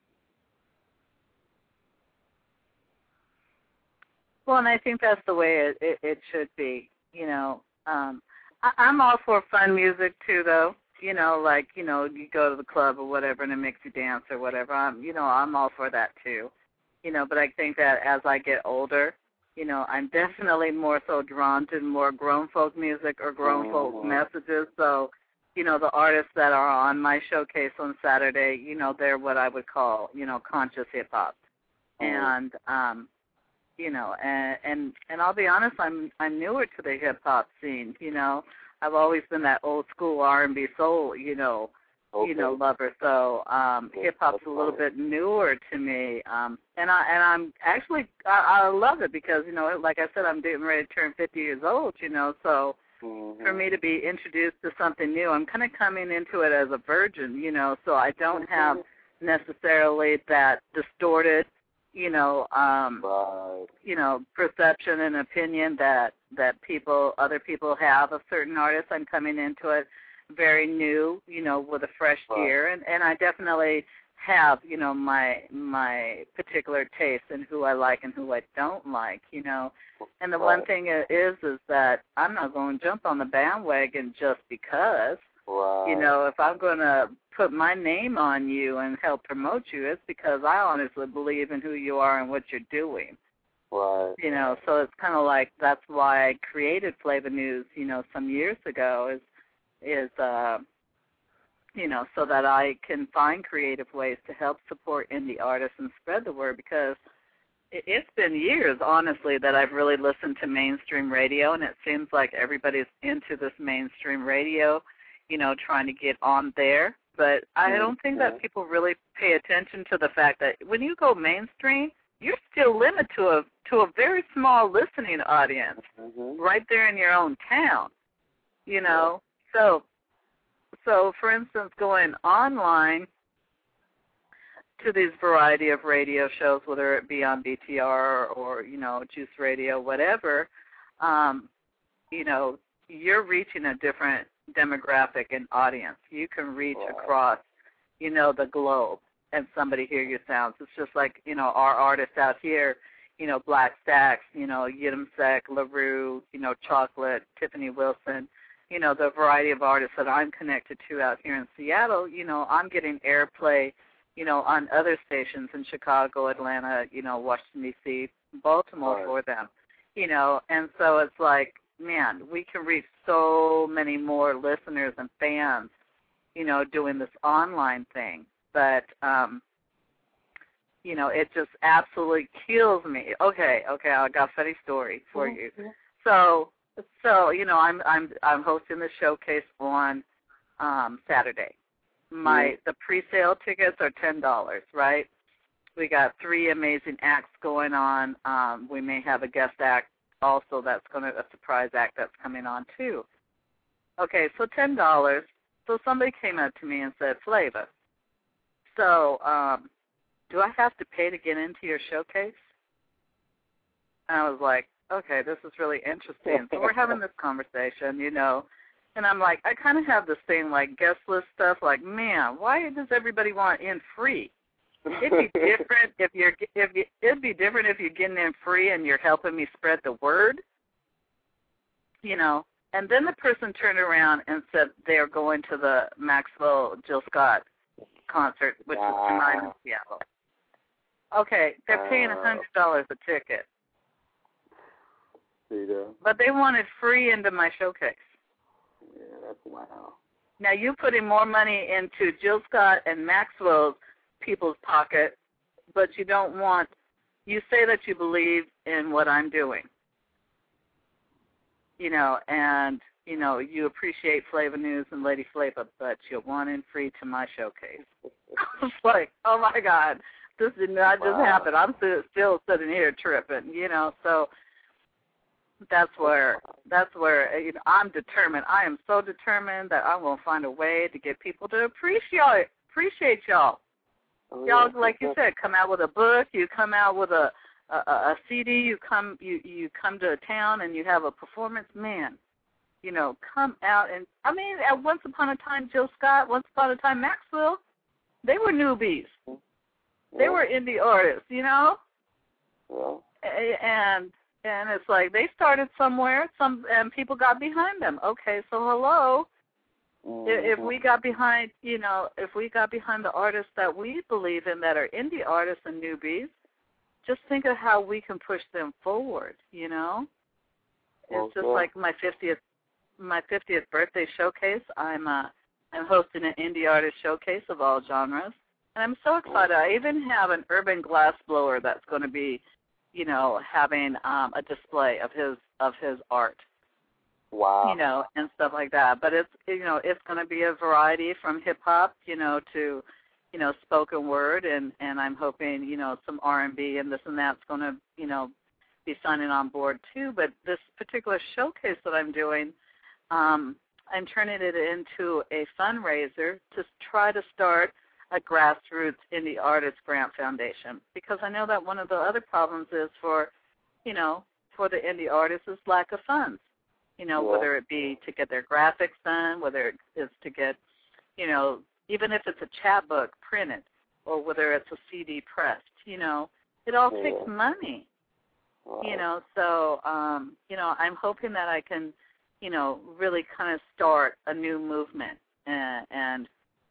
Well, and I think that's the way it, it, it should be. You know, um, I, I'm all for fun music too, though. You know, like you know, you go to the club or whatever, and it makes you dance or whatever. I'm, you know, I'm all for that too. You know, but I think that as I get older, you know, I'm definitely more so drawn to more grown folk music or grown folk mm-hmm. messages. So, you know, the artists that are on my showcase on Saturday, you know, they're what I would call, you know, conscious hip hop, mm-hmm. and um. You know, and, and and I'll be honest, I'm I'm newer to the hip hop scene. You know, I've always been that old school R and B soul, you know, okay. you know, lover. So um, hip hop's a little bit newer to me, um, and I and I'm actually I, I love it because you know, like I said, I'm getting ready to turn fifty years old. You know, so mm-hmm. for me to be introduced to something new, I'm kind of coming into it as a virgin. You know, so I don't have necessarily that distorted. You know, um, right. you know, perception and opinion that, that people, other people have of certain artists. I'm coming into it very new, you know, with a fresh right. ear, and, and I definitely have, you know, my my particular taste in who I like and who I don't like, you know. And the right. one thing is, is that I'm not going to jump on the bandwagon just because. Right. You know, if I'm going to put my name on you and help promote you, it's because I honestly believe in who you are and what you're doing. Right. You know, so it's kind of like that's why I created Flavor News, you know, some years ago is, is uh, you know, so that I can find creative ways to help support indie artists and spread the word because it's been years, honestly, that I've really listened to mainstream radio, and it seems like everybody's into this mainstream radio, you know, trying to get on there. But I don't think that people really pay attention to the fact that when you go mainstream, you're still limited to a to a very small listening audience mm-hmm. right there in your own town, you know. So, so for instance, going online to these variety of radio shows, whether it be on B T R or, you know, Juice Radio, whatever, um, you know, you're reaching a different demographic and audience. You can reach wow. across, you know, the globe and somebody hear your sounds. It's just like, you know, our artists out here, you know, Black Stacks, you know, Yidam Sek, LaRue, you know, Chocolate, Tiffany Wilson, you know, the variety of artists that I'm connected to out here in Seattle, you know, I'm getting airplay, you know, on other stations in Chicago, Atlanta, you know, Washington, D C, Baltimore right. for them, you know, and so it's like, man, we can reach so many more listeners and fans, you know, doing this online thing. But, um, You know, it just absolutely kills me. Okay, okay, I got a funny story for you. So, so you know, I'm I'm I'm hosting the showcase on um, Saturday. My mm-hmm. the pre-sale tickets are ten dollars, right? We got three amazing acts going on. Um, we may have a guest act also that's going to a surprise act that's coming on too. Okay, so ten dollars. So somebody came up to me and said, Flava, so um, do I have to pay to get into your showcase? And I was like, okay, this is really interesting. So we're having this conversation, you know, and I'm like, I kind of have this thing like guest list stuff. Like, man, why does everybody want in free? It'd be different if you're if you, it'd be different if you're getting in free and you're helping me spread the word, you know. And then the person turned around and said they're going to the Maxwell Jill Scott concert, which wow. is tonight in Seattle. Okay, they're paying a hundred dollars a ticket. See there. But they wanted free into my showcase. Yeah, that's wow. Now you putting more money into Jill Scott and Maxwell's people's pocket, but you don't want. You say that you believe in what I'm doing. You know, and, you know, you appreciate Flava News and Lady Flava, but you want in free to my showcase. I was like, oh, my God, this did not wow. just happen. I'm still sitting here tripping, you know. So that's where, that's where you know, I'm determined. I am so determined that I'm going to find a way to get people to appreciate appreciate y'all. Oh, y'all, yeah. like you said, come out with a book. You come out with a A, a C D, you come you, you come to a town and you have a performance, man, you know, come out and, I mean, at once upon a time, Jill Scott, once upon a time, Maxwell, they were newbies. Yeah. They were indie artists, you know? Yeah. And and it's like they started somewhere, some and people got behind them. Okay, so hello, mm-hmm. if we got behind, you know, if we got behind the artists that we believe in that are indie artists and newbies, just think of how we can push them forward, you know? It's okay. just like my fiftieth my fiftieth birthday showcase. I'm uh, I'm hosting an indie artist showcase of all genres. And I'm so excited. I even have an urban glass blower that's going to be, you know, having um, a display of his of his art. Wow. You know, and stuff like that. But it's you know, it's going to be a variety from hip hop, you know, to you know, spoken word, and, and I'm hoping, you know, some R and B and this and that's going to, you know, be signing on board too. But this particular showcase that I'm doing, um, I'm turning it into a fundraiser to try to start a grassroots indie artist grant foundation, because I know that one of the other problems is for, you know, for the indie artists is lack of funds, you know, yeah. whether it be to get their graphics done, whether it is to get, you know, even if it's a chapbook printed or whether it's a C D pressed, you know, it all yeah. takes money, wow. you know. So, um, you know, I'm hoping that I can, you know, really kind of start a new movement. And, and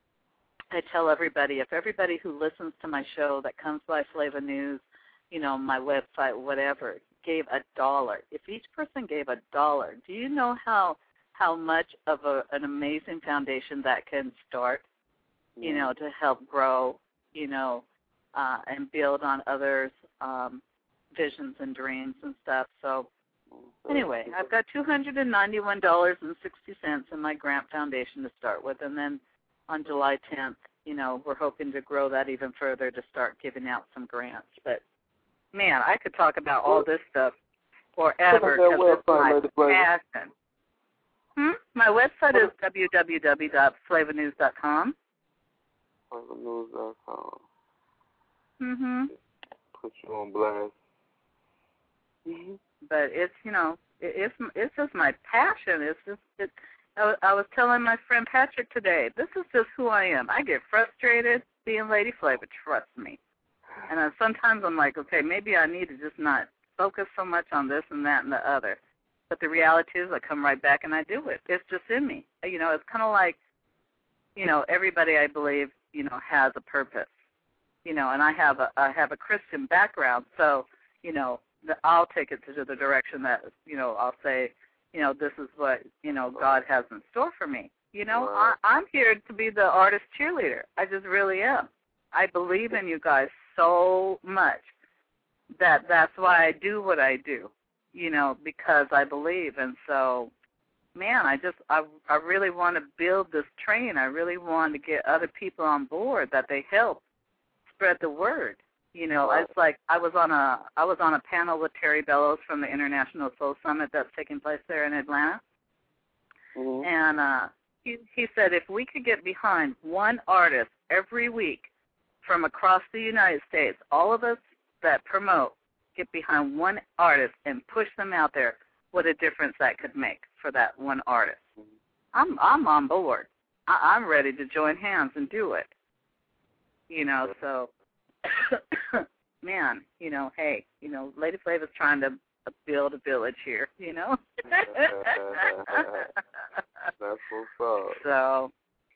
I tell everybody, if everybody who listens to my show that comes by Flava News, you know, my website, whatever, gave a dollar, if each person gave a dollar, do you know how how much of a, an amazing foundation that can start? You know, to help grow, you know, uh, and build on others' um, visions and dreams and stuff. So anyway, I've got two hundred ninety-one dollars and sixty cents in my grant foundation to start with. And then on July tenth, you know, we're hoping to grow that even further to start giving out some grants. But, man, I could talk about all this stuff forever because it's my passion. Hmm? My website is w w w dot flava news dot com. flava news dot com. Mm-hmm. Put you on blast. Mm-hmm. But it's, you know, it, it's it's just my passion. It's just, it, I, I was telling my friend Patrick today, this is just who I am. I get frustrated being Lady Flava, trust me. And I, sometimes I'm like, okay, maybe I need to just not focus so much on this and that and the other. But the reality is I come right back and I do it. It's just in me. You know, it's kind of like, you know, everybody I believe, you know, has a purpose. You know, and I have a I have a Christian background, so, you know, the, I'll take it to the direction that, you know, I'll say, you know, this is what, you know, God has in store for me. You know, I, I'm here to be the artist cheerleader. I just really am. I believe in you guys so much that that's why I do what I do, you know, because I believe. And so, man, I just, I, I really want to build this train. I really want to get other people on board that they help spread the word. You know, it's like I was on a I was on a panel with Terry Bellows from the International Soul Summit that's taking place there in Atlanta, mm-hmm. and uh, he he said if we could get behind one artist every week from across the United States, all of us that promote get behind one artist and push them out there, what a difference that could make for that one artist. Mm-hmm. I'm I'm on board. I, I'm ready to join hands and do it. You know, so. Man, you know, hey, you know, Lady Flava's trying to build a village here, you know. That's what's up. So,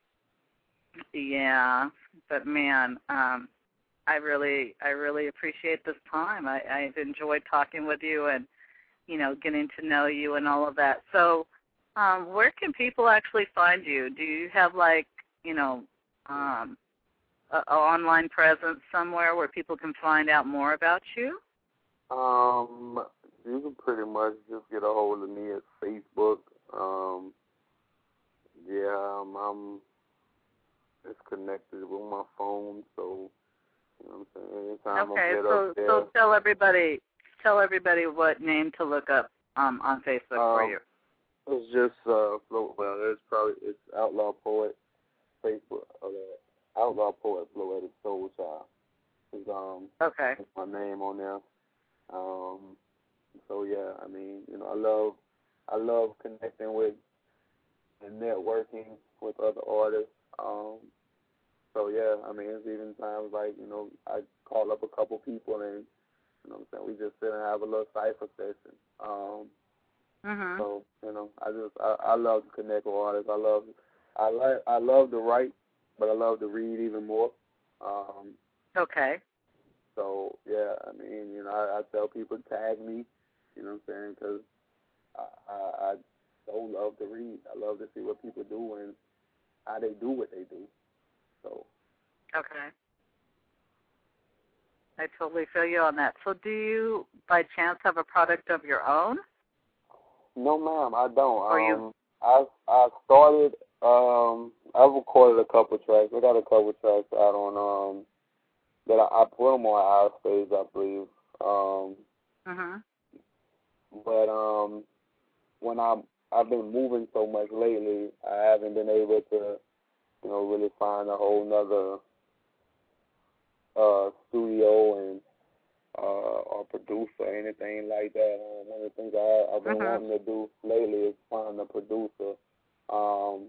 yeah, but man, um, I really, I really appreciate this time. I, I've enjoyed talking with you and, you know, getting to know you and all of that. So, um, where can people actually find you? Do you have like, you know, um, an online presence somewhere where people can find out more about you? Um, you can pretty much just get a hold of me at Facebook. Um, yeah, um, I'm it's connected with my phone, so you know what I'm saying. Anytime okay, I get so up there, so tell everybody tell everybody what name to look up um, on Facebook um, for you. It's just uh, well, it's probably it's Outlaw Poet Facebook. Uh, Outlaw Poet Floetic Soul Child is um okay. my name on there. Um, so yeah, I mean, you know, I love I love connecting with and networking with other artists. Um, so yeah, I mean, it's even times like you know I call up a couple people and you know what I'm saying we just sit and have a little cipher session. Um, mm-hmm. So you know, I just I, I love to connect with artists. I love I like I love to write. But I love to read even more. Um, okay. So, yeah, I mean, you know, I, I tell people tag me, you know what I'm saying, because I, I, I so love to read. I love to see what people do and how they do what they do. So. Okay. I totally feel you on that. So do you, by chance, have a product of your own? No, ma'am, I don't. Or um, you? I, I started... Um, I've recorded a couple tracks. I got a couple tracks out on um that I, I put them on iSpace, I believe. Um, mhm. But um, when I I've been moving so much lately, I haven't been able to, you know, really find a whole nother uh studio and uh or producer or anything like that. Um, one of the things I I've been mhm. wanting to do lately is find a producer. Um.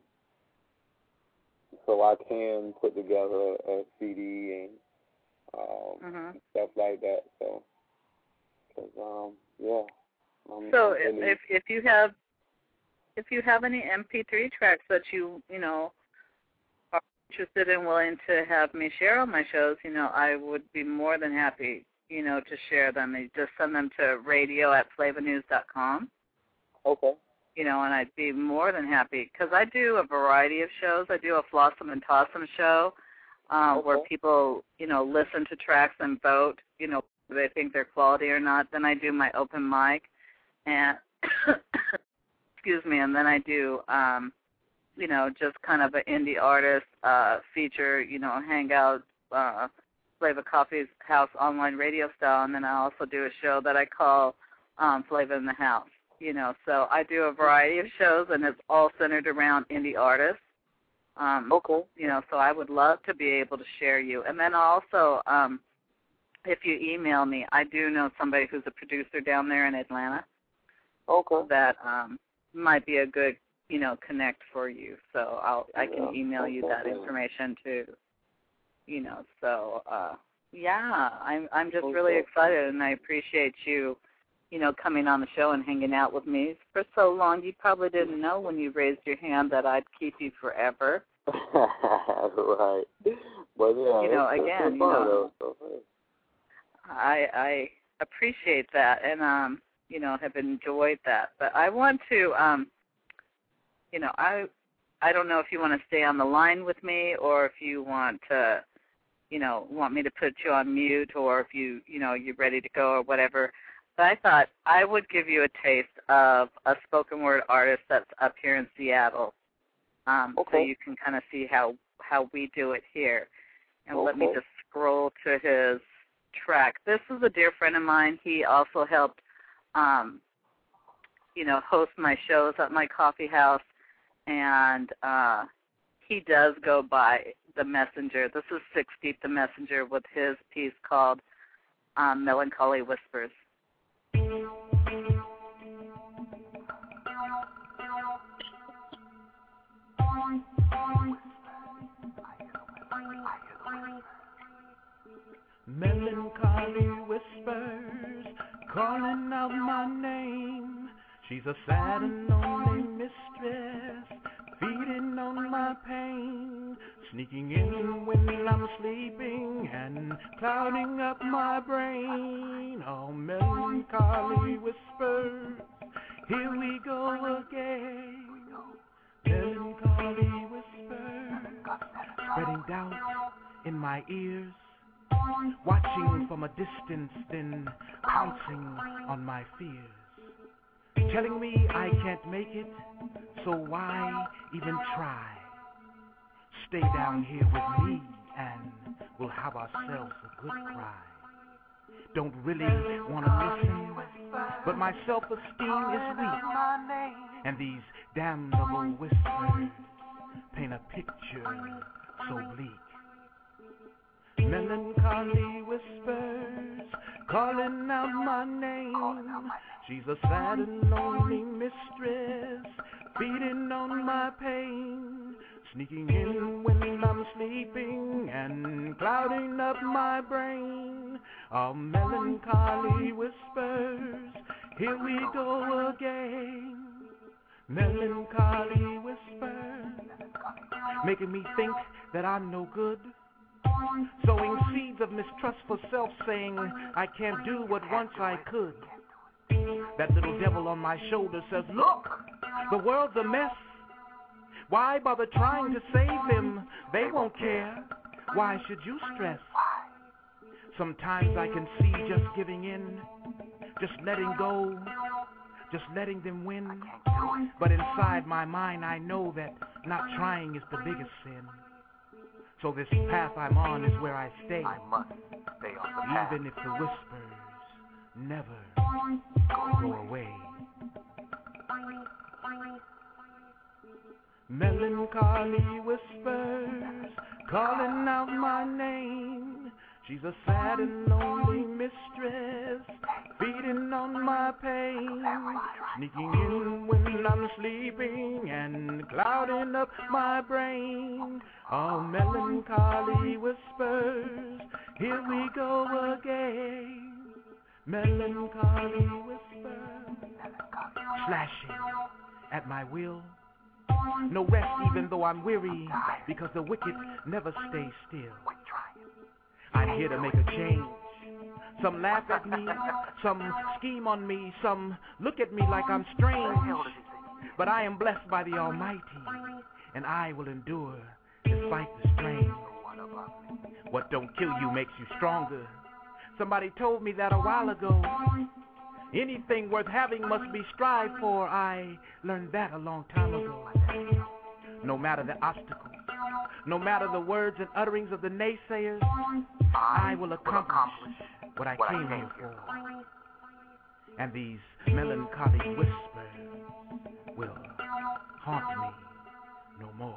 So I can put together a C D and um, mm-hmm. stuff like that. So, cause, um, yeah. I'm, so I'm really if if you have if you have any M P three tracks that you you know are interested in, willing to have me share on my shows, you know, I would be more than happy, you know, to share them. You just send them to radio at flavanews dot com. Okay. You know, and I'd be more than happy because I do a variety of shows. I do a Flossom and Tossum show uh, okay. where people, you know, listen to tracks and vote, you know, whether they think they're quality or not. Then I do my open mic, and excuse me, and then I do, um, you know, just kind of an indie artist uh, feature, you know, hangout, uh, Flava Coffee's House online radio style, and then I also do a show that I call um, Flava in the House. You know, so I do a variety of shows, and it's all centered around indie artists. Um, okay. You know, so I would love to be able to share you. And then also, um, if you email me, I do know somebody who's a producer down there in Atlanta. Okay. That um, might be a good, you know, connect for you. So I'll I can yeah, email you that information too. You know, so uh, yeah, I'm I'm just okay. really excited, and I appreciate you. You know, coming on the show and hanging out with me for so long. You probably didn't know when you raised your hand that I'd keep you forever. Right. But yeah, you know, it's, again, it's you know, though, so. I I appreciate that, and um, you know, have enjoyed that. But I want to, um, you know, I I don't know if you want to stay on the line with me or if you want to, you know, want me to put you on mute or if you, you know, you're ready to go or whatever. But I thought I would give you a taste of a spoken word artist that's up here in Seattle, um, okay. so you can kind of see how, how we do it here. And okay. let me just scroll to his track. This is a dear friend of mine. He also helped, um, you know, host my shows at my coffee house, and uh, he does go by The Messenger. This is Six Deep The Messenger with his piece called um, Melancholy Whispers. Melancholy whispers calling out my name. She's a sad and lonely mistress, feeding on my pain, sneaking in when I'm sleeping and clouding up my brain. Oh, melancholy whispers, here we go again. Melancholy whispers, spreading doubt in my ears, watching from a distance, then pouncing on my fears, telling me I can't make it, so why even try? Stay down here with me and we'll have ourselves a good cry. Don't really want to listen, but my self-esteem is weak, and these damnable whispers paint a picture so bleak. Melancholy whispers calling out my name. She's a sad and lonely mistress, feeding on my pain, sneaking in when I'm sleeping and clouding up my brain. Oh, melancholy whispers, here we go again. Melancholy whispers, making me think that I'm no good, sowing seeds of mistrust for self, saying I can't do what once I could. That little devil on my shoulder says, look, the world's a mess. Why bother trying to save them? They won't care. Why should you stress? Sometimes I can see just giving in, just letting go, just letting them win. But inside my mind I know that not trying is the biggest sin. So this path I'm on is where I stay. I must stay on the path, even if the whispers never go away. Melancholy whispers calling out my name. She's a sad and lonely mistress, feeding on my pain, sneaking in when I'm sleeping and clouding up my brain. Oh, melancholy whispers, here we go again. Melancholy whispers, slashing at my will. No rest even though I'm weary, because the wicked never stay still. I'm here to make a change. Some laugh at me, some scheme on me, some look at me like I'm strange. But I am blessed by the Almighty, and I will endure despite the strain. What don't kill you makes you stronger. Somebody told me that a while ago. Anything worth having must be strived for. I learned that a long time ago. No matter the obstacles, no matter the words and utterings of the naysayers, I will accomplish what I came here for. And these melancholy whispers will haunt me no more.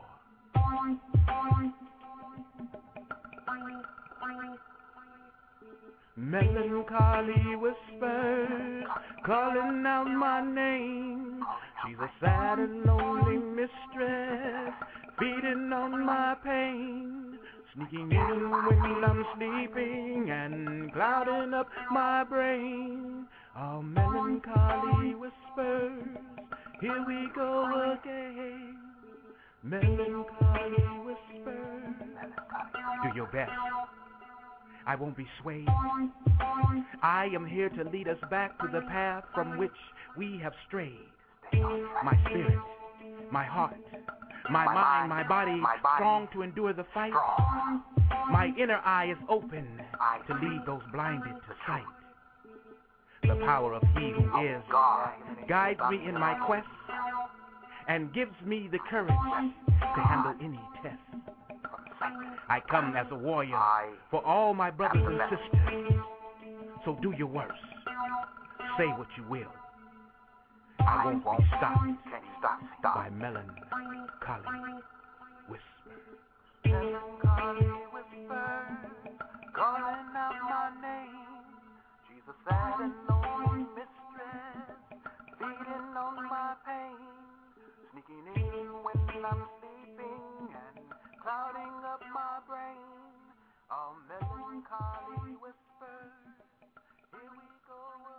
Melancholy whispers calling out my name. She's a sad and lonely mistress, feeding on my pain, sneaking in when I'm sleeping and clouding up my brain. Oh, melancholy whispers, here we go again. Melancholy whispers, do your best. I won't be swayed. I am here to lead us back to the path from which we have strayed. My spirit, my heart, my mind, my body, strong to endure the fight. My inner eye is open to lead those blinded to sight. The power of He who is guides me in my quest and gives me the courage to handle any test. I come as a warrior for all my brothers and sisters. So do your worst. Say what you will. I won't be stopped by melancholy whisper. Melancholy whisper, calling out my name. She's a sad and lonely mistress, feeding on my pain, sneaking in when I'm sleeping and clouding up my brain. A melancholy whisper, here we go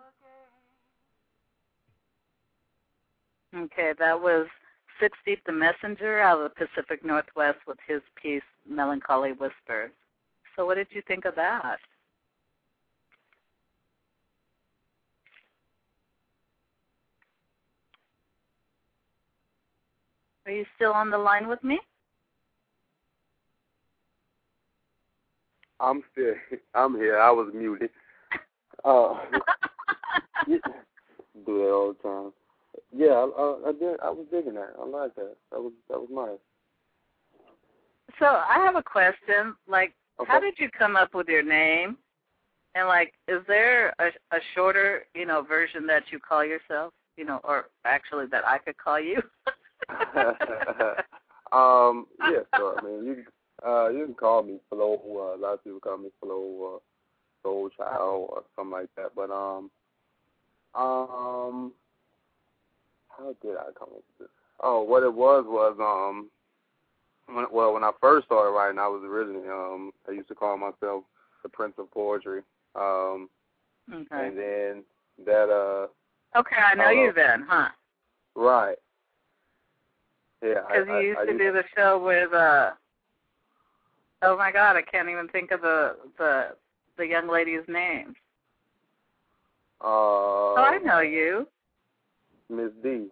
again. Okay, that was Six Deep the Messenger out of the Pacific Northwest with his piece, Melancholy Whispers. So what did you think of that? Are you still on the line with me? I'm still, I'm here. I was muted. Uh, yeah, do that all the time. Yeah, I, I, I did. I was digging that. I like that. That was that was nice. So I have a question. Like, okay. How did you come up with your name? And like, is there a, a shorter, you know, version that you call yourself? You know, or actually that I could call you? um. Yeah. So I mean, you uh you can call me Flo. Uh, a lot of people call me Flo, uh, Soul Child, or something like that. But um um. How did I come up with this? Oh, what it was was um, when, well, when I first started writing, I was originally um, I used to call myself the Prince of Poetry. Um, okay. And then that uh. Okay, I know uh, you then, huh? Right. Yeah. Because you used I, I to used do the show with uh. Oh my God, I can't even think of the the the young lady's name. Uh. Oh, I know you. Miss D.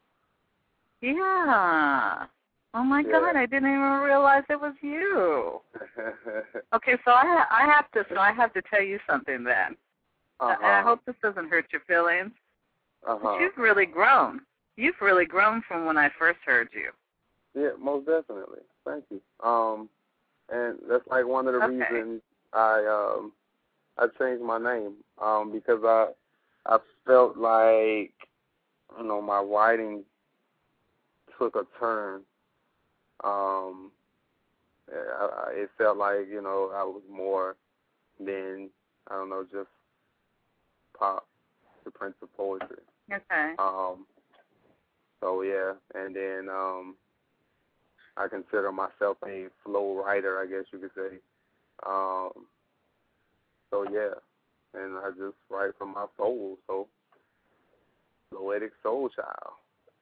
Yeah. Oh my yeah. God, I didn't even realize it was you. Okay, so I ha- I have to so I have to tell you something then. Uh-huh. And I hope this doesn't hurt your feelings. Uh-huh. But you've really grown. You've really grown from when I first heard you. Yeah, most definitely. Thank you. Um, and that's like one of the okay. reasons I um I changed my name um because I I felt like, you know, my writing took a turn. Um, I, I, it felt like, you know, I was more than, I don't know, just Pop, the Prince of Poetry. Okay. Um. So yeah, and then um, I consider myself a flow writer, I guess you could say. Um. So yeah, and I just write from my soul. So. Poetic Soul Child.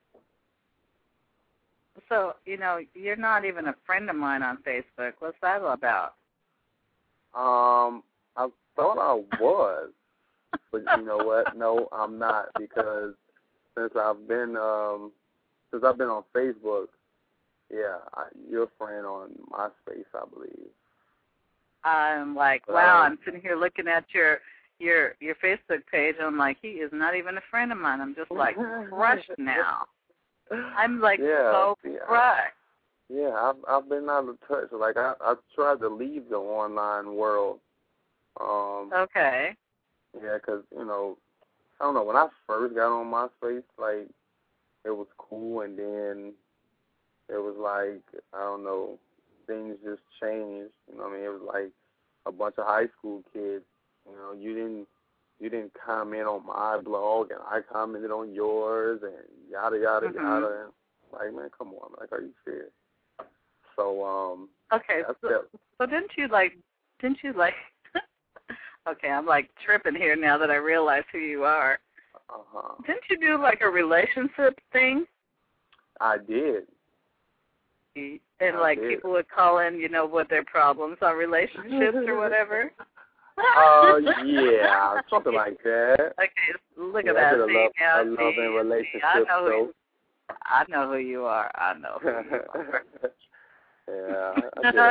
So, you know, you're not even a friend of mine on Facebook. What's that all about? Um, I thought I was, but you know what? No, I'm not, because since I've been um since I've been on Facebook, yeah, I, you're a friend on MySpace, I believe. I'm like, but wow, I'm, I'm sitting here looking at your your your Facebook page. I'm like, he is not even a friend of mine. I'm just like crushed now. I'm like yeah, so yeah, crushed. Yeah, I've I've been out of touch. Like I I tried to leave the online world. Um, okay. Yeah, 'cause you know, I don't know. When I first got on MySpace, like it was cool, and then it was like, I don't know, things just changed. You know what I mean? It was like a bunch of high school kids. You know, you didn't you didn't comment on my blog, and I commented on yours, and yada yada mm-hmm. yada. And like, man, come on, like, are you serious? So, um, okay. So, kept... so didn't you like? Didn't you like? Okay, I'm like tripping here now that I realize who you are. Uh-huh. Didn't you do like a relationship thing? I did. And I like did. people would call in, you know, with their problems on relationships or whatever. Oh uh, yeah, something like that. Okay, look yeah, at that. I did a see, love, now, a love see, and relationship see, I know show. who, I know who you are. I know who you are. Yeah, I did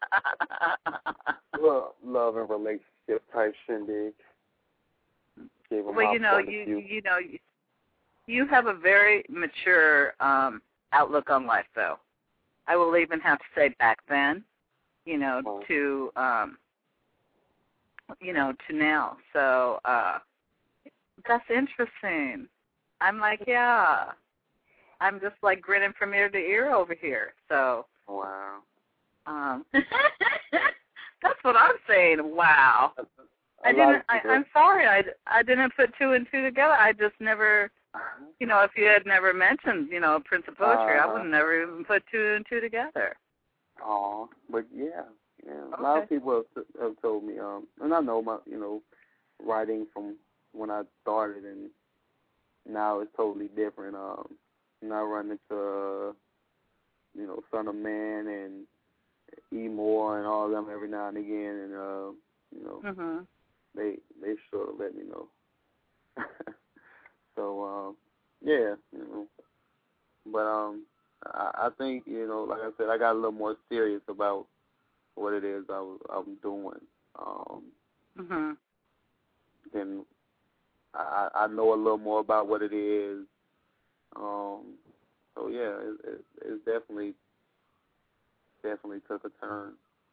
a love, love and relationship type shindig. Gave him well, my you know, point of you view. you know, you, you have a very mature um, outlook on life, though. I will even have to say back then, you know, Oh. to um, you know, to now. So uh, that's interesting. I'm like, yeah. I'm just like grinning from ear to ear over here. So Wow. um, that's what I'm saying. Wow. A I lot didn't. of I, people- I'm sorry. I, I didn't put two and two together. I just never. You know, if you had never mentioned, you know, Prince of Poetry, Uh-huh. I would have never even put two and two together. Oh, but yeah, yeah. A Okay. lot of people have, t- have told me, um, and I know my, you know, writing from when I started, and now it's totally different. Um, and I run into, uh, you know, Son of Man and E Moore and all of them every now and again, and uh, you know, Mm-hmm. they they sure let me know. So um, yeah, you know, but um, I, I think you know, like I said, I got a little more serious about what it is I was I'm doing. Um, Mm-hmm. then I, I know a little more about what it is. Um, so yeah, it, it, it definitely definitely took a turn.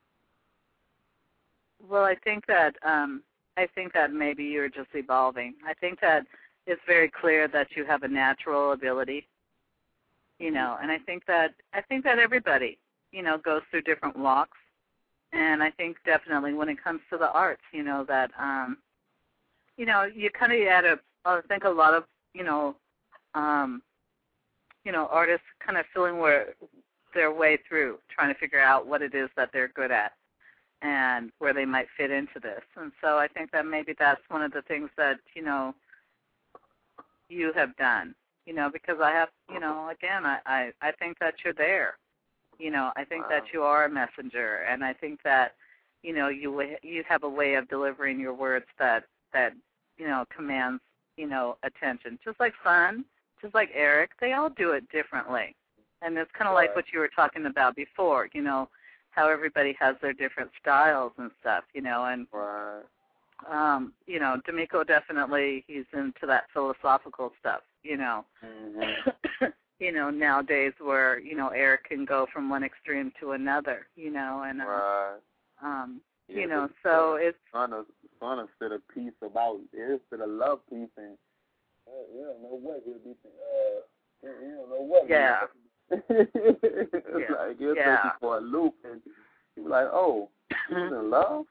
Well, I think that um, I think that maybe you're just evolving. I think that it's very clear that you have a natural ability, you know, and I think that I think that everybody, you know, goes through different walks, and I think definitely when it comes to the arts, you know, that um, you know, you kind of had a I think a lot of you know, um, you know, artists kind of feeling where their way through, trying to figure out what it is that they're good at and where they might fit into this. And so I think that maybe that's one of the things that, you know, you have done, you know, because I have, you know, again, I, I, I think that you're there. You know, I think Wow. that you are a messenger, and I think that, you know, you you have a way of delivering your words that, that you know, commands, you know, attention. Just like Sun, just like Eric, they all do it differently. And it's kind of Right. like what you were talking about before, you know, how everybody has their different styles and stuff, you know, and Right. um, you know, D'Amico definitely, he's into that philosophical stuff, you know. Mm-hmm. You know, nowadays where, you know, Eric can go from one extreme to another, you know, and, uh, Right. um, Yeah, you know, but, so uh, it's, Son Son said a piece about, it said a love piece, and uh, you don't know what he'll be, uh, you you don't know what. yeah, It's Yeah. like, he'll Yeah. take you for a loop, and you'll be like, oh, he's in love?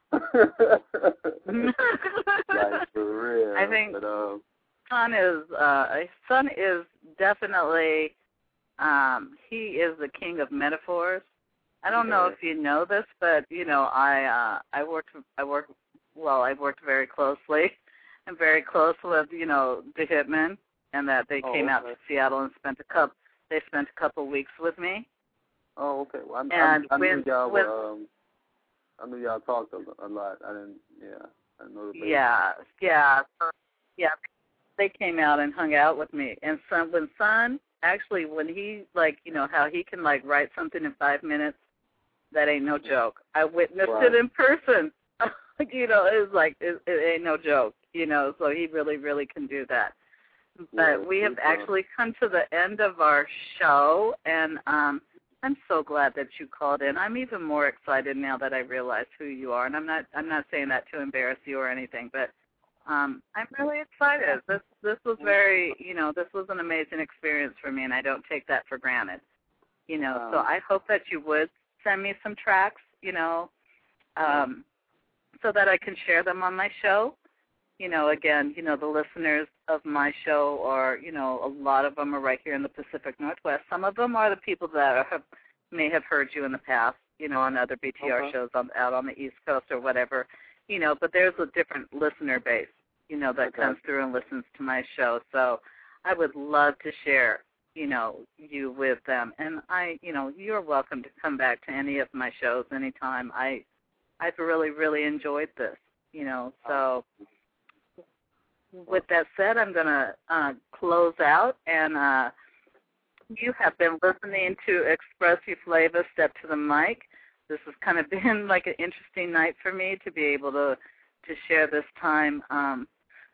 Like, for real. I think But, uh, Son is, uh, Son is definitely, um, he is the king of metaphors. I don't know Yeah. if you know this, but you know, I uh, I worked I worked well. I worked very closely and very close with you know the Hitmen, and that they Oh, came out okay. to Seattle and spent a couple. They spent a couple weeks with me. oh, okay. Well, I, And I, I knew with- y'all with- were, um, I knew y'all talked a, a lot. I didn't, yeah, I know the Yeah, yeah, yeah. They came out and hung out with me. And Son, when Son actually, when he like you know how he can like write something in five minutes. That ain't no joke. I witnessed Right. it in person. You know, it's like it, it ain't no joke. You know, so he really, really can do that. But Yeah, we have he's, uh, actually come to the end of our show, and um, I'm so glad that you called in. I'm even more excited now that I realize who you are, and I'm not. I'm not saying that to embarrass you or anything, but um, I'm really excited. This this was very, you know, this was an amazing experience for me, and I don't take that for granted. You know, so Um, I hope that you would send me some tracks, you know, um, so that I can share them on my show. You know, again, you know, the listeners of my show are, you know, a lot of them are right here in the Pacific Northwest. Some of them are the people that have, may have heard you in the past, you know, on other B T R Okay. shows on, out on the East Coast or whatever, you know, but there's a different listener base, you know, that Okay. comes through and listens to my show. So I would love to share, you know, you with them. And I, you know, you're welcome to come back to any of my shows anytime. I, I've really, really enjoyed this, you know. So with that said, I'm going to uh, close out. And uh, You have been listening to Express Your Flavor, Step to the Mic. This has kind of been like an interesting night for me to be able to, to share this time um,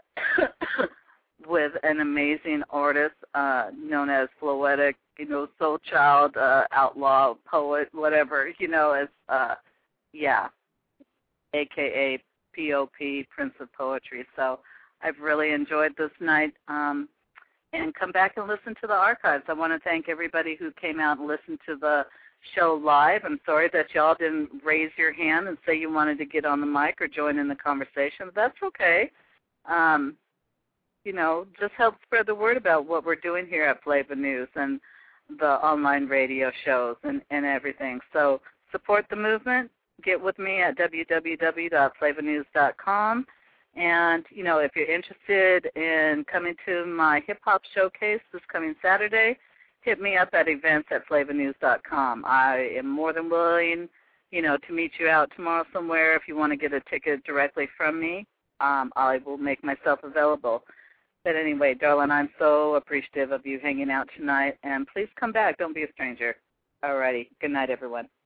with an amazing artist uh, known as Floetic, you know, soul child, uh, outlaw, poet, whatever, you know, as, uh, yeah, a k a. P O P, Prince of Poetry. So I've really enjoyed this night. Um, and come back and listen to the archives. I want to thank everybody who came out and listened to the show live. I'm sorry that y'all didn't raise your hand and say you wanted to get on the mic or join in the conversation. That's okay. Um, you know, just help spread the word about what we're doing here at Flavor News and the online radio shows and, and everything. So support the movement. Get with me at w w w dot flavor news dot com. And, you know, if you're interested in coming to my hip-hop showcase this coming Saturday, hit me up at events at flavor news dot com. I am more than willing, you know, to meet you out tomorrow somewhere. If you want to get a ticket directly from me, um, I will make myself available. But anyway, darling, I'm so appreciative of you hanging out tonight. And please come back. Don't be a stranger. All righty. Good night, everyone.